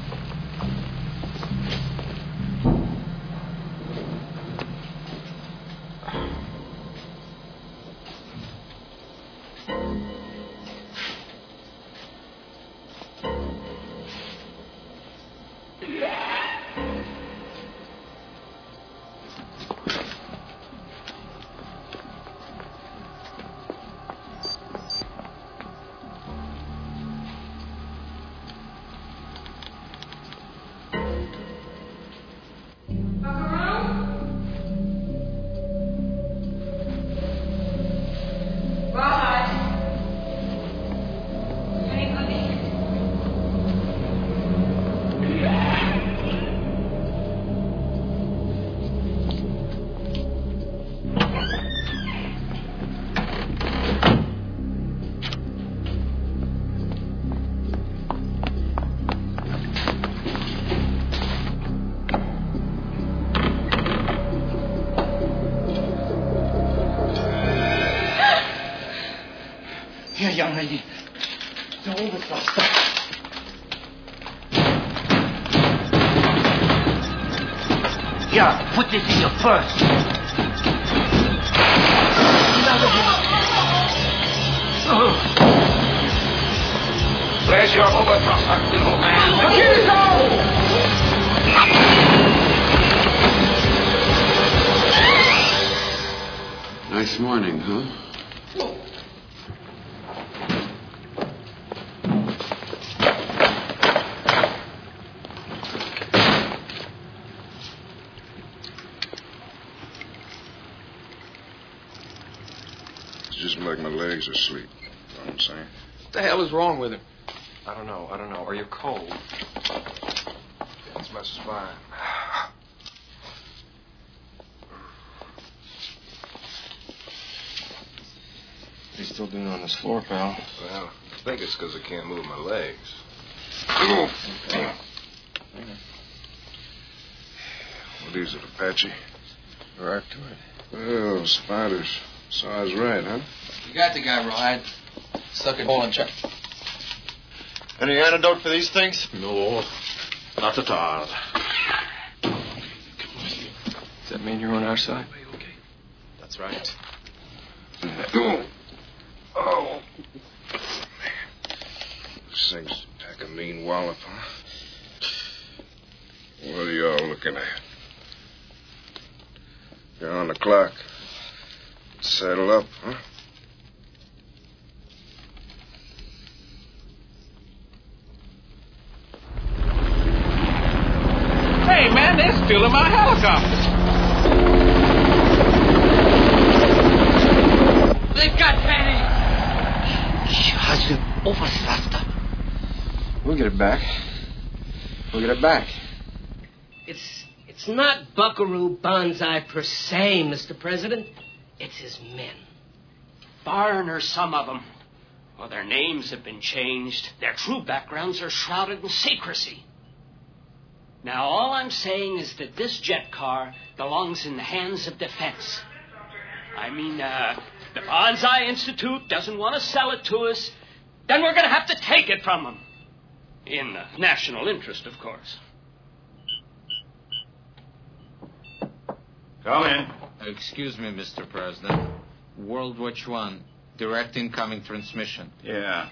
Here, young lady. The overthrust. Here, put this in your purse. Where's your overthrust, little man? Here you go! Nice morning, huh? Just like my legs are asleep. You know what I'm saying? What the hell is wrong with him? I don't know. I don't know. Are you cold? It's my spine. He's still doing on this floor, pal. Well, I think it's because I can't move my legs. Oh, What is it, Apache? Right to it. Oh, spiders. So I was right, huh? You got the guy, Rawhide. Suck it all and check. Any antidote for these things? No. Not at all. Does that mean you're on our side? That's right. Oh. Oh. This thing's pack a mean wallop, huh? What are y'all looking at? You're on the clock. Saddle up, huh? Hey, man, they're stealing my helicopter. They've got Penny. Scheiße, Oberstraster. We'll get it back. We'll get it back. It's it's not Buckaroo Banzai per se, Mister President. It's his men. Foreigners, some of them. Well, their names have been changed. Their true backgrounds are shrouded in secrecy. Now, all I'm saying is that this jet car belongs in the hands of defense. I mean, uh, the Banzai Institute doesn't want to sell it to us, then we're going to have to take it from them. In the national interest, of course. Come in. Excuse me, Mister President. World Watch One, direct incoming transmission. Yeah.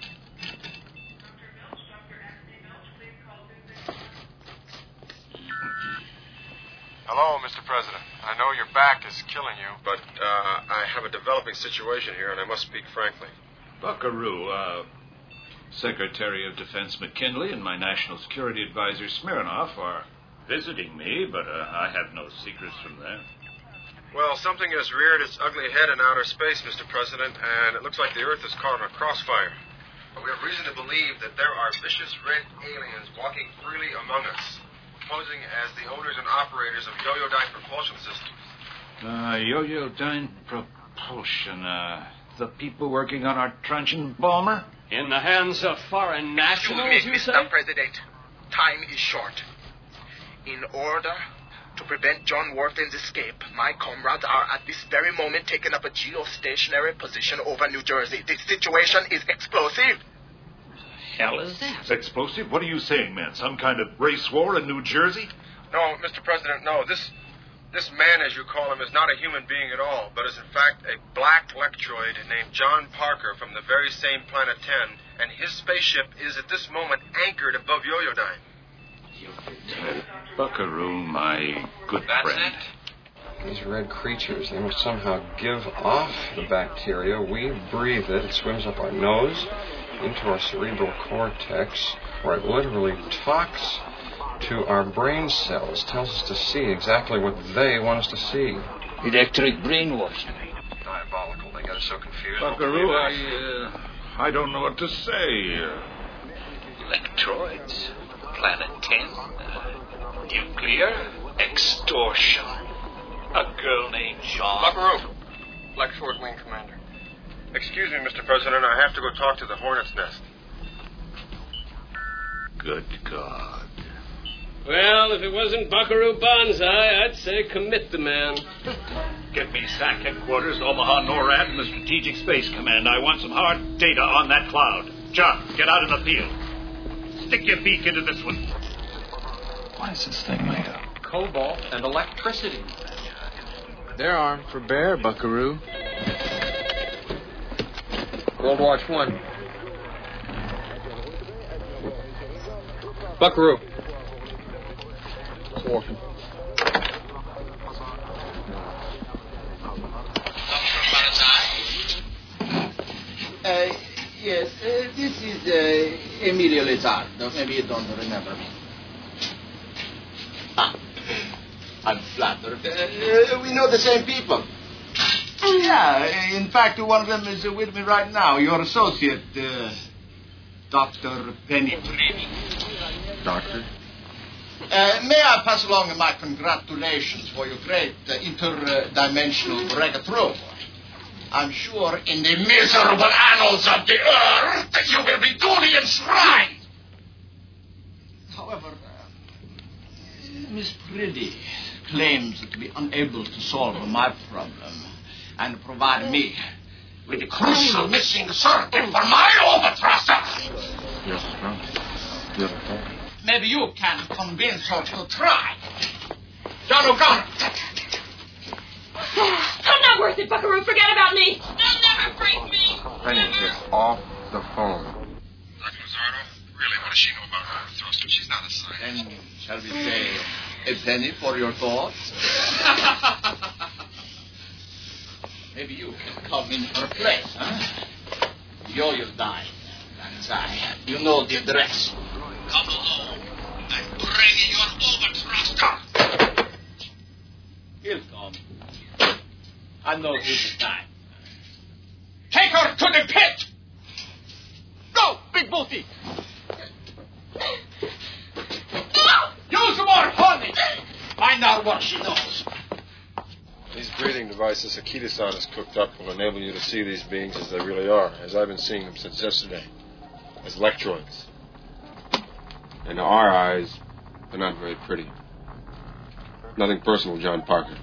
Hello, Mister President. I know your back is killing you. But uh, I have a developing situation here, and I must speak frankly. Buckaroo, uh, Secretary of Defense McKinley and my National Security Advisor Smirnoff are visiting me, but uh, I have no secrets from them. Well, something has reared its ugly head in outer space, Mister President, and it looks like the Earth is caught in a crossfire. But we have reason to believe that there are vicious red aliens walking freely among us, posing as the owners and operators of Yo-Yo-Dyne propulsion systems. Uh, Yo-Yo-Dyne propulsion, uh, the people working on our truncheon bomber? In the hands of foreign nationals, Excuse me, you say? Mister President. Time is short. In order to prevent John Warfin's escape, my comrades are at this very moment taking up a geostationary position over New Jersey. This situation is explosive. Hell is that? Explosive? What are you saying, man? Some kind of race war in New Jersey? No, Mister President, no. This this man, as you call him, is not a human being at all, but is in fact a black lectroid named John Parker from the very same Planet ten, and his spaceship is at this moment anchored above Yo-Yo-Dyne. Buckaroo, my good That's friend. it? These red creatures, they must somehow give off the bacteria. We breathe it. It swims up our nose into our cerebral cortex, where it literally talks to our brain cells, tells us to see exactly what they want us to see. Electric brainwashing. Diabolical. They got us so confused. Buckaroo, I, uh, I don't know what to say. Electroids. Planet ten. Uh, nuclear. Extortion. A girl named John. Buckaroo. Black Sword Wing Commander. Excuse me, Mister President. I have to go talk to the Hornet's Nest. Good God. Well, if it wasn't Buckaroo Banzai, I'd say commit the man. Get me S A C headquarters, Omaha NORAD, and the Strategic Space Command. I want some hard data on that cloud. John, get out in the field. Stick your beak into this one. What is this thing made of? Cobalt and electricity. They're armed for bear, Buckaroo. World Watch One. Buckaroo. It's Warfin. Uh, yes, uh, this is uh, Emilio Lizardo. Maybe you don't remember me. Ah, I'm flattered. Uh, uh, we know the same people. Yeah, in fact, one of them is uh, with me right now. Your associate, uh, Doctor Penitrini. Doctor? Uh, may I pass along my congratulations for your great uh, interdimensional breakthrough? I'm sure in the miserable annals of the earth that you will be duly enshrined. However, uh, Miss Priddy claims to be unable to solve my problem and provide me with the crucial missing circuit for my overthruster. Yes, sir. Yes, sir. Maybe you can convince her to try. John O'Connor. I'm not worth it, Buckaroo. Forget about me. They'll never break me. Penny, get off the phone. Doctor Luzardo, really, what does she know about her thruster? She's not a scientist. Then shall we say a penny for your thoughts? Maybe you can come in her place, huh? Yoyodyne, Banzai. You know the address. Come along. I'm bringing your overthruster. He'll come. I know his time. Take her to the pit! Go, big booty! Use more honey! Find out what she knows. These breathing devices Akita-san has cooked up will enable you to see these beings as they really are, as I've been seeing them since yesterday, as electroids. In our eyes, they're not very pretty. Nothing personal, John Parker.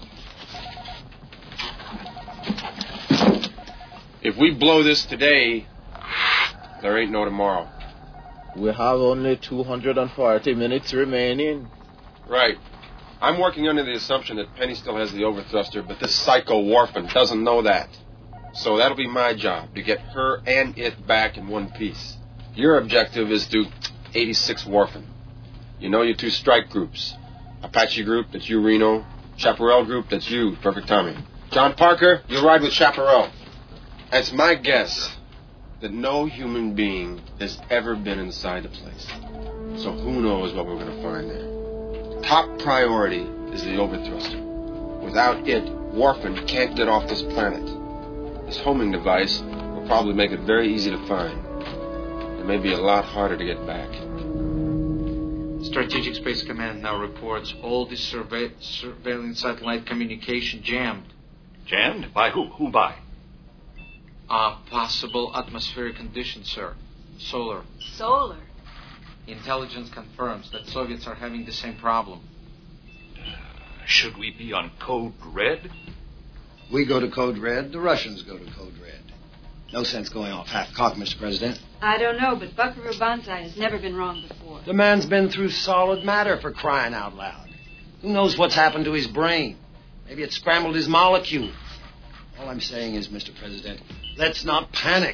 If we blow this today, there ain't no tomorrow. We have only two hundred forty minutes remaining. Right. I'm working under the assumption that Penny still has the overthruster, but this psycho Worfen doesn't know that. So that'll be my job, to get her and it back in one piece. Your objective is to eighty-six Worfen. You know your two strike groups. Apache group, that's you, Reno. Chaparral group, that's you, Perfect Tommy. John Parker, you ride with Chaparral. It's my guess that no human being has ever been inside the place. So who knows what we're going to find there. Top priority is the overthruster. Without it, Worfen can't get off this planet. This homing device will probably make it very easy to find. It may be a lot harder to get back. Strategic Space Command now reports all the surve- surveillance satellite communication jammed. Jammed? By who? Who by? Uh, possible atmospheric conditions, sir. Solar. Solar? Intelligence confirms that Soviets are having the same problem. Uh, should we be on code red? We go to code red, the Russians go to code red. No sense going off half-cocked, Mister President. I don't know, but Buckaroo Banzai has never been wrong before. The man's been through solid matter, for crying out loud. Who knows what's happened to his brain? Maybe it scrambled his molecule. All I'm saying is, Mister President, let's not panic.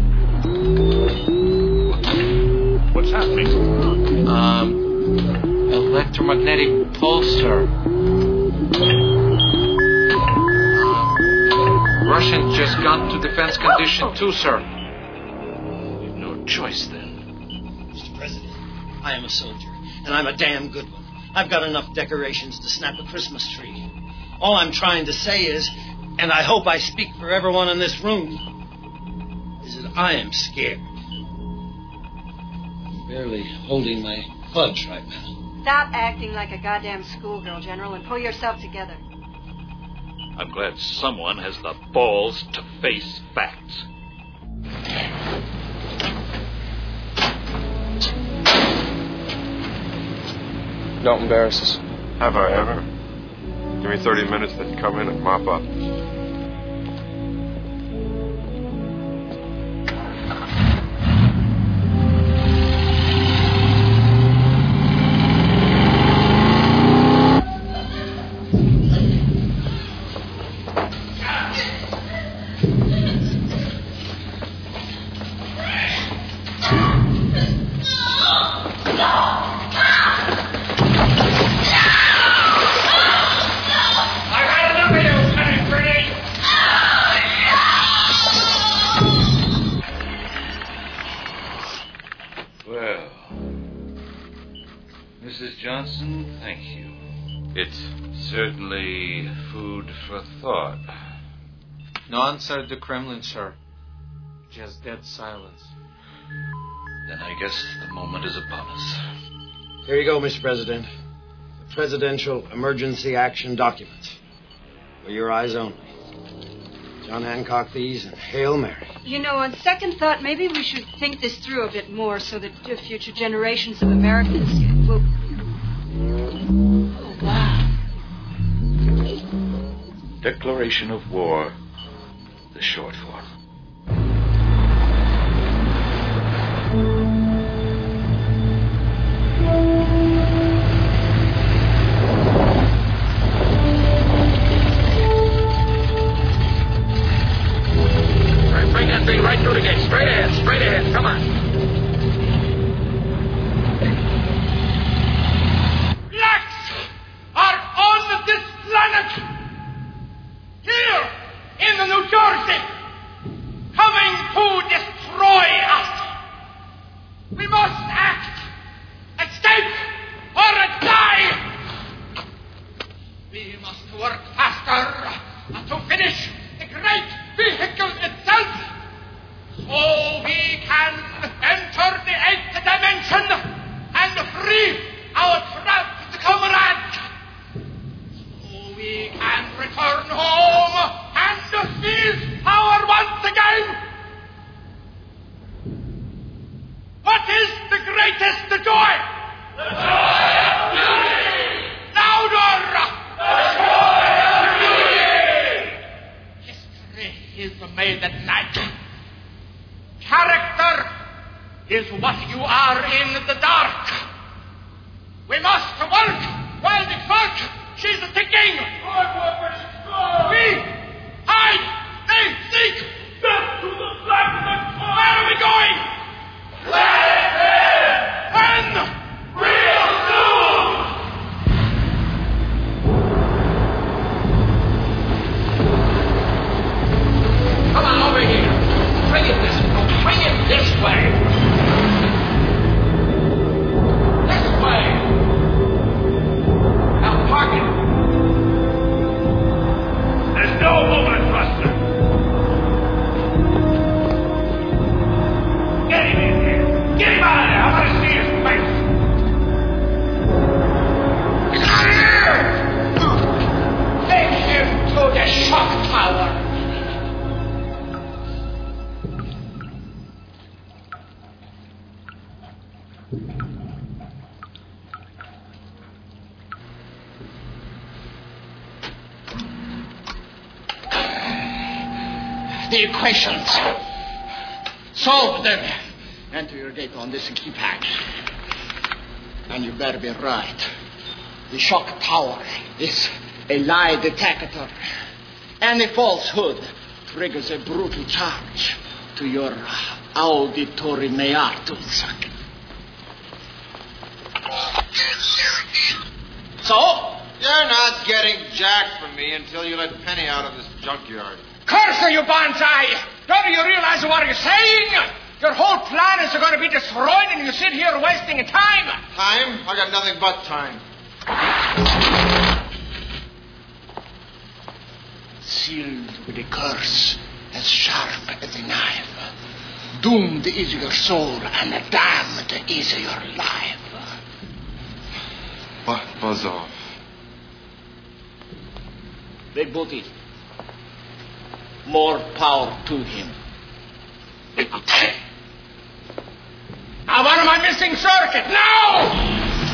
What's happening? Um, electromagnetic pulse, sir. Um, Russian just got to defense condition two, sir. You've no choice then. Mister President, I am a soldier, and I'm a damn good one. I've got enough decorations to snap a Christmas tree. All I'm trying to say is, and I hope I speak for everyone in this room, is that I am scared. I'm barely holding my clubs right now. Stop acting like a goddamn schoolgirl, General, and pull yourself together. I'm glad someone has the balls to face facts. Don't embarrass us. Have I ever? Give me thirty minutes, then come in and mop up. Johnson, thank you. It's certainly food for thought. No answer at the Kremlin, sir. Just dead silence. Then I guess the moment is upon us. Here you go, Mister President. The Presidential Emergency Action Documents. For your eyes only. John Hancock these and Hail Mary. You know, on second thought, maybe we should think this through a bit more so that uh, future generations of Americans will... Oh, wow. Declaration of war, the short form. afraid at night. Character is what you are in the dark. We must work while the clock she's ticking. We hide, they seek. Back to the black. Where are we going? Let it in. When? Real soon. Come on over here. Bring it this way. Bring it this way. This way. Now park it. There's no movement, Buster. Get him in here. Get him out of there. I want to see his face. Get out of here. Take him to the shock tower. The equations. Solve them. Enter your data on this keypad. And you better be right. The shock tower is a lie detector. Any falsehood triggers a brutal charge to your auditory meatus. So? You're not getting jack from me until you let Penny out of this junkyard. Curse you, Banzai! Don't you realize what you're saying? Your whole plan is going to be destroyed and you sit here wasting time. Time? I got nothing but time. Sealed with a curse as sharp as a knife. Doomed is your soul and damned is your life. Bu- buzz off. Big Booty. More power to him. Now, what am I missing circuit? No!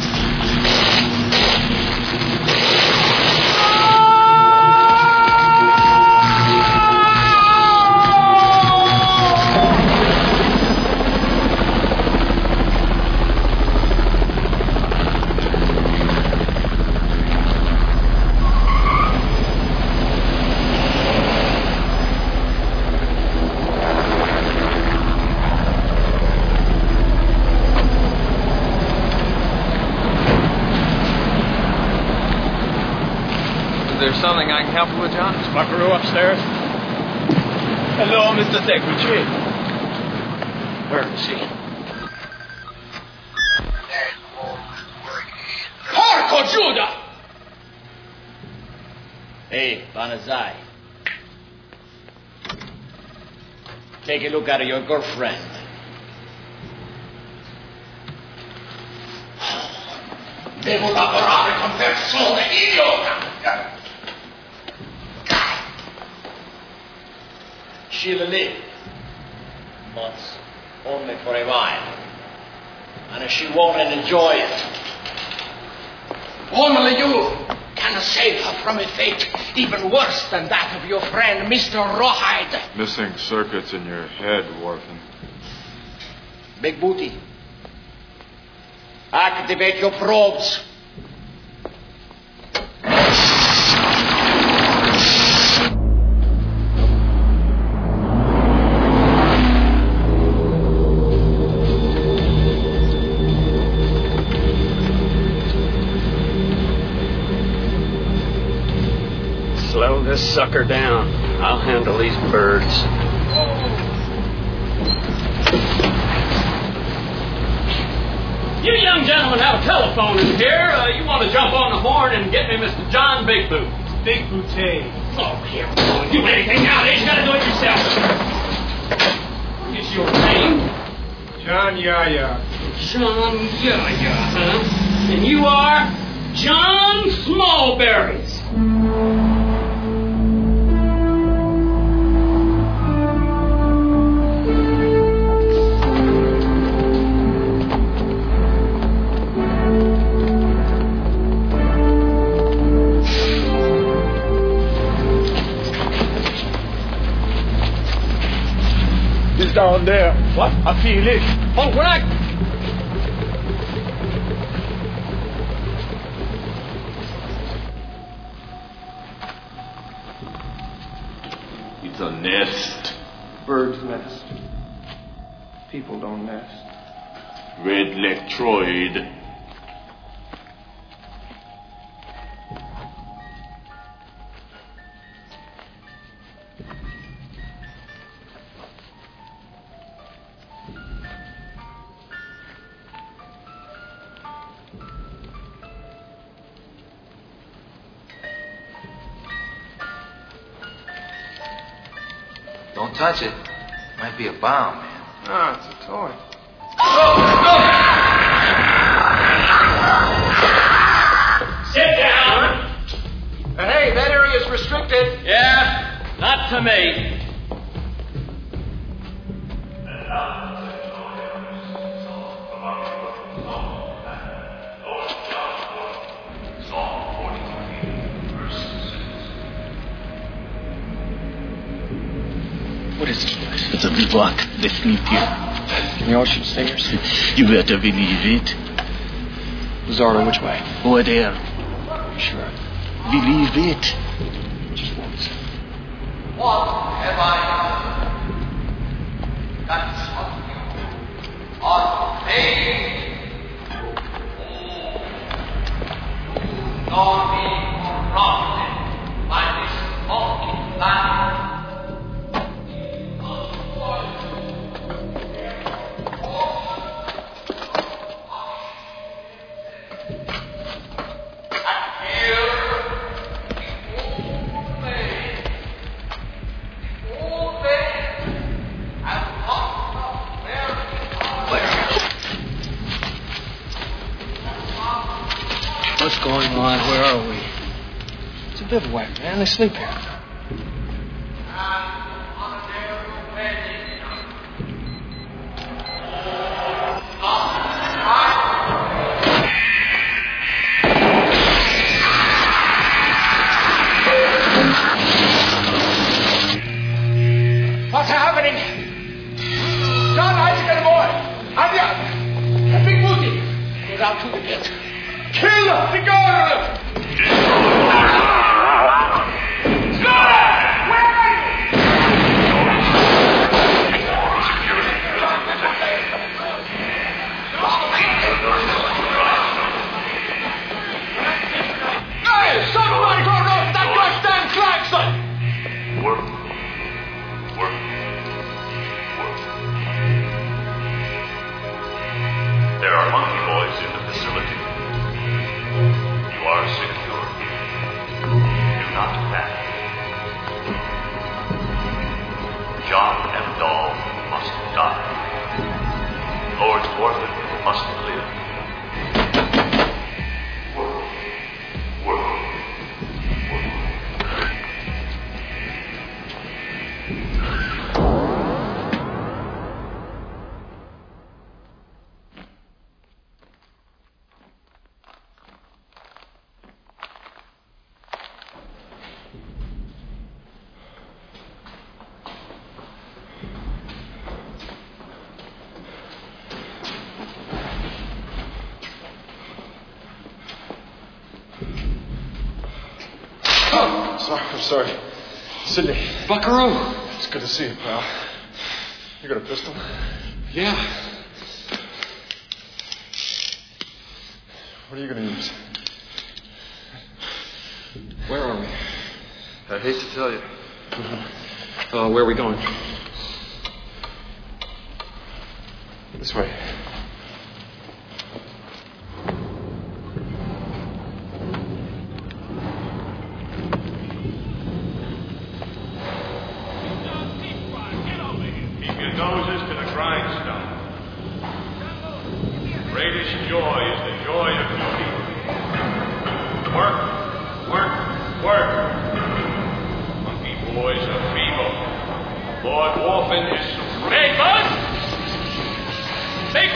Is there something I can help you with, John? Is Buckaroo upstairs? Hello, Mister Secretary. Where is he? Porco Judah! Hey, Banzai. Take a look at your girlfriend. Devo lavorare con persone idiota! She'll live, but only for a while. And she won't enjoy it. Only you can save her from a fate even worse than that of your friend, Mister Rawhide. Missing circuits in your head, Worfen. Big Booty. Activate your probes. Slow this sucker down. I'll handle these birds. You young gentlemen have a telephone in here. Uh, you want to jump on the horn and get me Mister John Big Boot. Big Booty. Oh, here, don't do anything nowadays. You got to do it yourself. Is your name? John Yaya. John Yaya, huh? And you are John Smallberries. down there. What? I feel it. Von Quinac! It's a nest. Bird's nest. People don't nest. Red Lectroid. Don't touch it. Might be a bomb, man. Ah, it's a toy. Sit down. Uh, hey, that area is restricted. Yeah, not to me. What is this place? It's a bivouac. They sleep here. In the ocean stairs? You better believe it. Zardo, which way? Over there. You sure? Believe it. Just once. What have I done? That's what you are saying. Nor be corrupted by this smoking land. What's going on? Where are we? It's a bivouac, man. They sleep here. What's happening? John, Isaac, and the boy. I'm the, the big booty. Get out to the pit. Kill the girl! Hey, somebody go off that goddamn klaxon! Work. Work. Work. There are monkey boys in the facility. You are secure. Do not panic. John and Doll must die. Lord Dwarfin must live. Work. Work. Sorry, I'm sorry. Sidney. Buckaroo. It's good to see you, pal. You got a pistol? Yeah. What are you going to use? Where are we? I hate to tell you. Uh, where are we going? This way. Keep your noses to the grindstone. Greatest joy is the joy of duty. Work, work, work. Monkey boys are feeble. Lord Dwarfin is supreme. Hey, Buzz! Hey,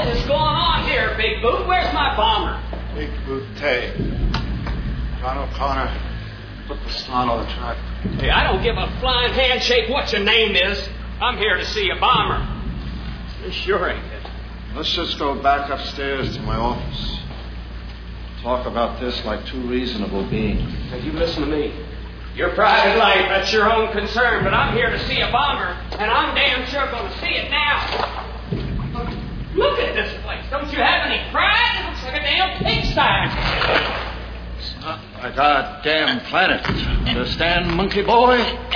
is going on here, Big Boot? Where's my bomber? Big Boot Tay. John O'Connor, put the slot on the track. Hey, I don't give a flying handshake what your name is. I'm here to see a bomber. This sure ain't it. Let's just go back upstairs to my office. Talk about this like two reasonable beings. Now, you listen to me. Your private life, that's your own concern, but I'm here to see a bomber, and I'm damn sure going to see it now. Look at this place. Don't you have any pride? It looks like a damn pigsty. It's not my goddamn planet. Understand, monkey boy?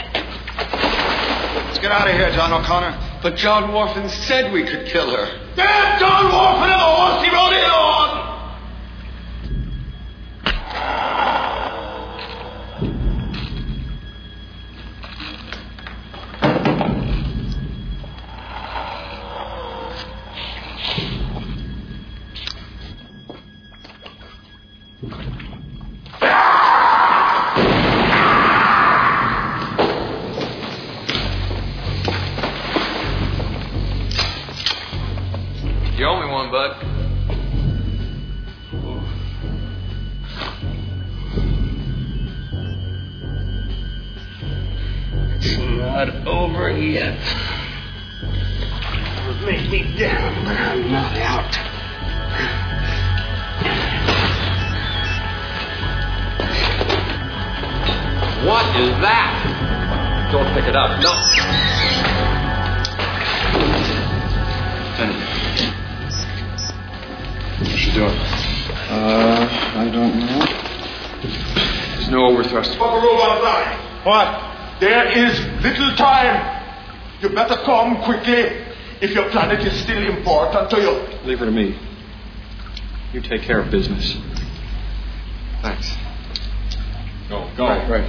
Let's get out of here, John O'Connor. But John Warfin said we could kill her. Damn John Warfin and the horse he rode in on! You owe me one, bud. It's not over yet. It'll make me down, but I'm not out. What is that? Don't pick it up. No. Lieutenant. What you doing? Uh, I don't know. There's no overthrust. Buckaroo Banzai. What? There is little time. You better come quickly if your planet is still important to you. Leave her to me. You take care of business. Thanks. Go, go. Right, right.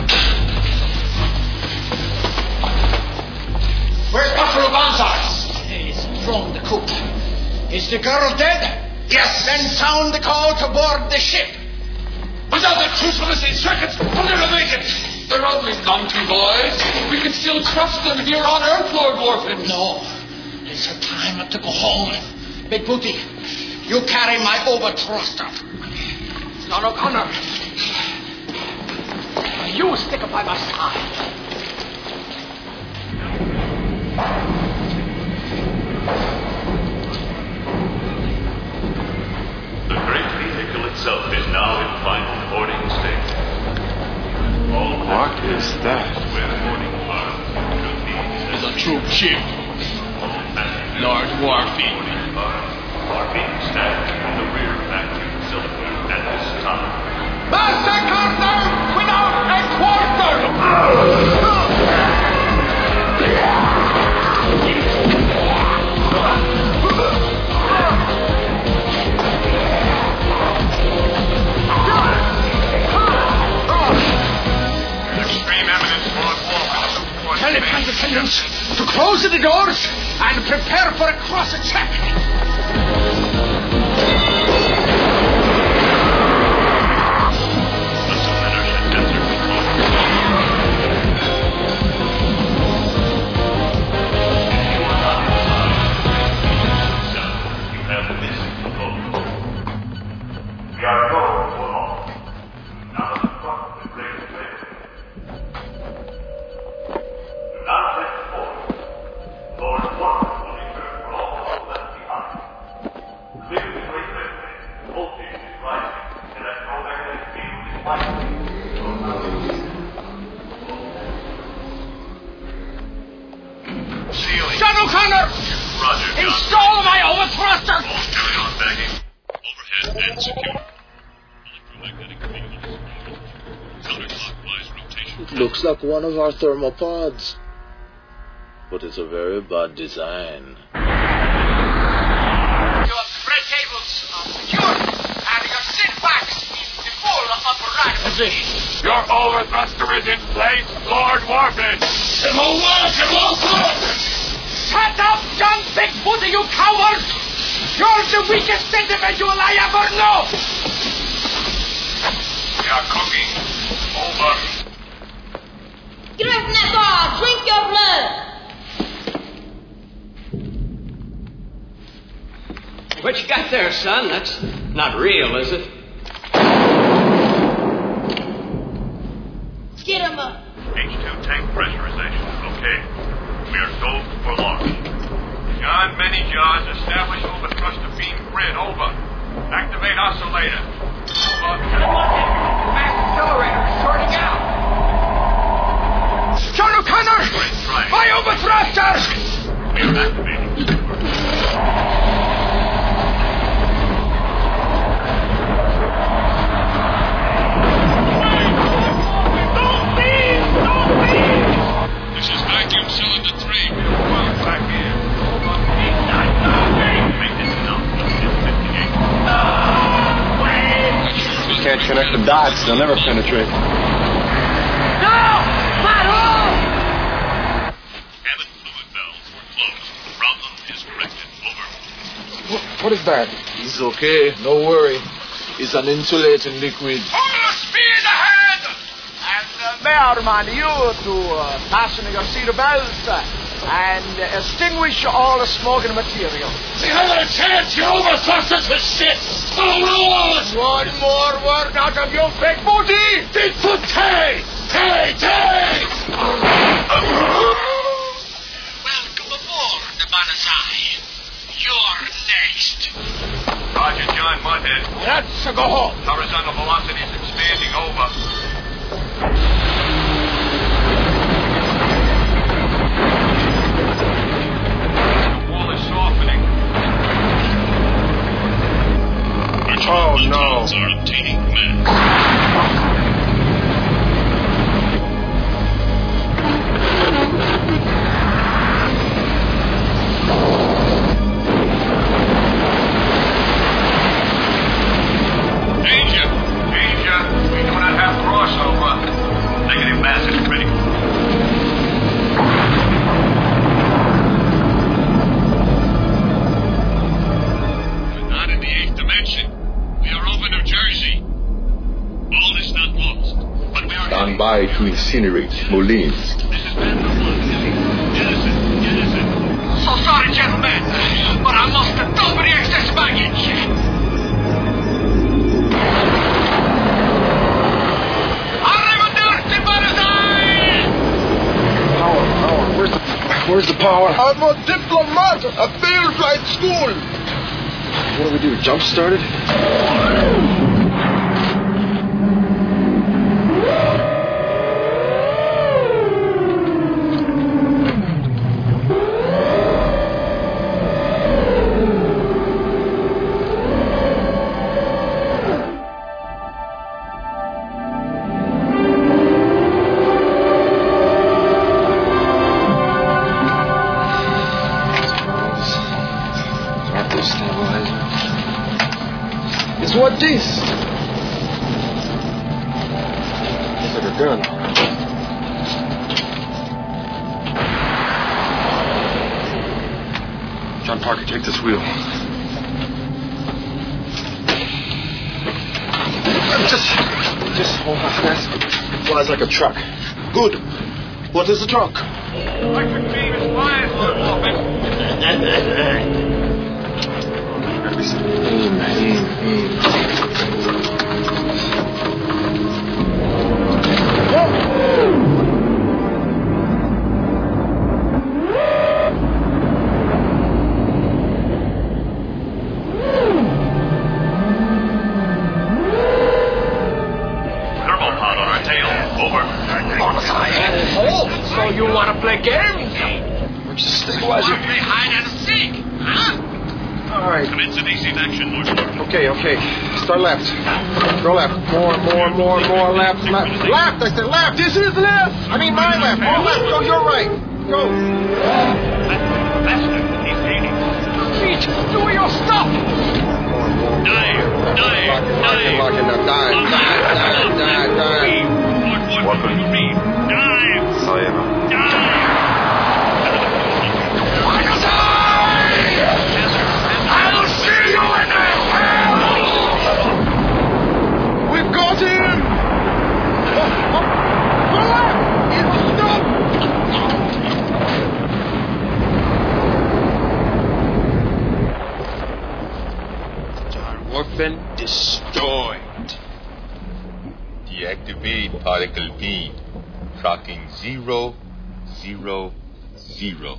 Where's Buckaroo Banzai? He's thrown the coop. Is the girl dead? Yes. Then sound the call to board the ship. Without the truthfulness in seconds, we'll never make it. They're only donkey boys. We can still trust them here on Earth, Lord Warfin. No. It's a time to go home. Big Booty, you carry my overthruster. John O'Connor. You stick by my side. The great vehicle itself is now in final boarding state. All What is that? where boarding are It's a troop ship. Lord Warfin. are being stacked in the rear vacuum cylinder at this time. Master Carter, without a quarter! Extreme eminence, Lord Warfin. Tell the flight attendants to close the doors and prepare for a cross-check. We are going to launch. Now construct the great vehicle. Do not take forward. Lord Warfin will be served for all those left behind. Clear the great vehicle. Voltage is rising. Electromagnetic field is lightening. Ceiling. John O'Connor! Roger, John. Install my overthruster! All carry on bagging. Overhead and secure. Electromagnetic field. Counterclockwise rotation. It looks like one of our thermopods. But it's a very bad design. Your spread tables are secure, and your sit backs in full operatic position. Your overthruster is in place, Lord Warfin. It will work, it will work! Shut up, John Bigfoot, you coward! You're the weakest individual I ever know! We are cooking. Over. Gryffindor, drink your blood! What you got there, son? That's not real, is it? Get him up. H two tank pressurization. Okay. We are go for launch. John Many Jaws, establish over thrust of beam grid. Over. Activate oscillator. Over. Mass accelerator is shorting out. John O'Connor! My overthrusters! We are activating. This is vacuum cylinder three. Back in. Can't connect the dots, they'll never penetrate. No! Not all! Cabin fluid valves were closed. The problem is corrected. Over. What, what is that? It's okay, no worry. It's an insulating liquid. Full speed ahead! And uh, may I remind you to uh, fasten your seat belts uh, and uh, extinguish all the smoking material. See another chance, you overthrusters with shit! One more word out of your big booty! Bigfoot Tay! Tay! Tay! Welcome aboard, the Banzai. You're next. Roger, John Mudhead. Let's go home. Horizontal velocity is expanding. Over. The wall is softening. Oh, no. Are obtaining mass. Danger! Danger! We do not have crossover. Negative mass is critical. We're not in the eighth dimension. We are over New Jersey. All is not lost. But we are Stand by to incinerate Moline. So sorry, gentlemen, but I lost the double excess baggage. Arrivederci, Banzai! Power, power. Where's the, where's the power? I'm a diplomat, a field flight school. What do we do? Jump started? What this? Looks like a gun. John Parker, take this wheel. Just, just hold on fast. It flies like a truck. Good. What is the truck? Electric beam is flying, Lord Wolfing. Gotta be some aim, aim, aim. Thermopod on our tail. Over. Oh, so you want to play games? Where's the stabilizer? Play hide and seek, huh? All right. Commence evasive action, Lord Wolfing. Okay, okay. Start left. Go left. More, more, more, more left. Left. Left. I said left. This is left. I mean my left. More left. Go your right. Go. Faster. He's gaining. Feet, do your stuff. Dive. Dive. Dive. Lock it up. Dive. Dive. Dive. Dive. Dive. Lord Wolfing, you read. Dive. Oh, yeah. Dive. I'll see you in the hell! We've got him! Oh, oh, go left! It will stop! Orphan. Destroyed. Deactivate particle beam. Tracking zero, zero, zero.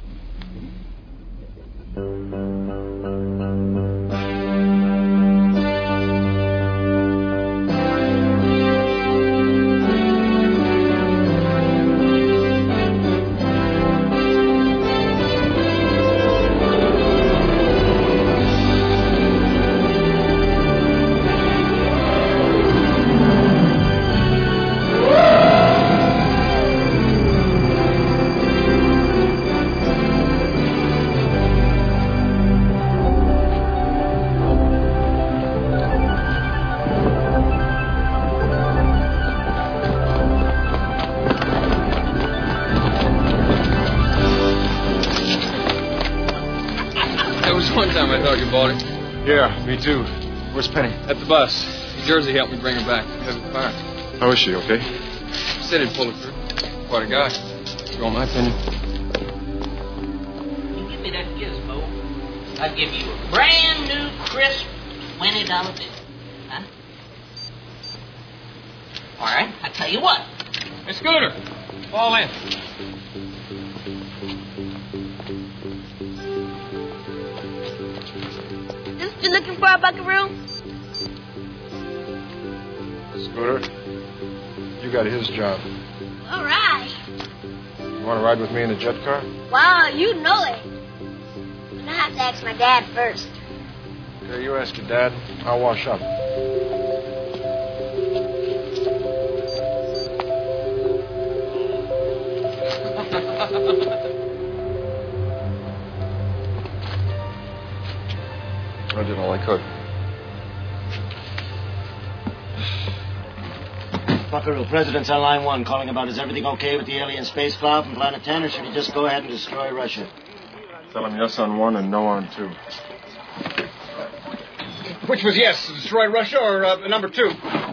One time I thought you bought it. Yeah, me too. Where's Penny? At the bus. New Jersey helped me bring her back. Heavy fire. How is she, okay? Said he'd pull her through. Quite a guy. You want my opinion? You give me that gizmo, I'll give you a brand new, crisp twenty dollar bill. Huh? All right, I'll tell you what. Hey, Scooter, fall in. You looking for a buckaroo? Scooter, you got his job. All right. You want to ride with me in the jet car? Wow, you know it. I have to ask my dad first. Okay, you ask your dad. I'll wash up. I did all I could. Buckaroo, President's on line one, calling about is everything okay with the alien space cloud from Planet ten, or should he just go ahead and destroy Russia? Tell him yes on one and no on two. Which was yes, destroy Russia or uh, number two?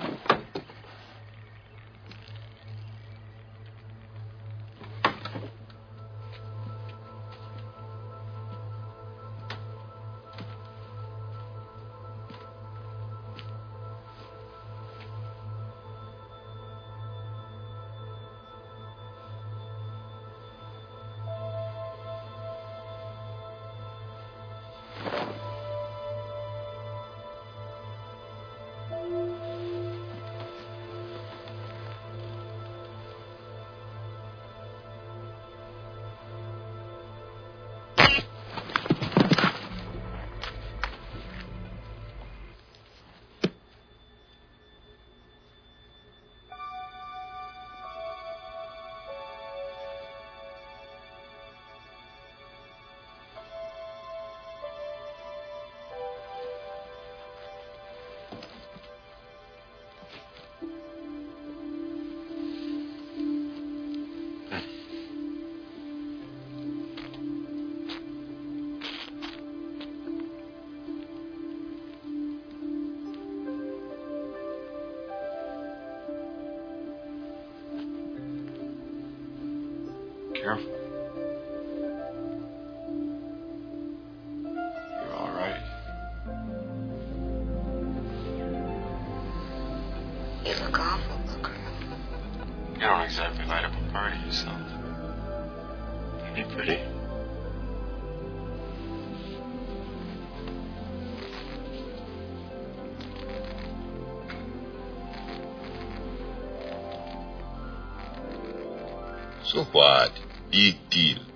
Careful. You're all right. You look awful, Booker. You don't exactly light up a party yourself. Ain't he pretty? So what? Big deal.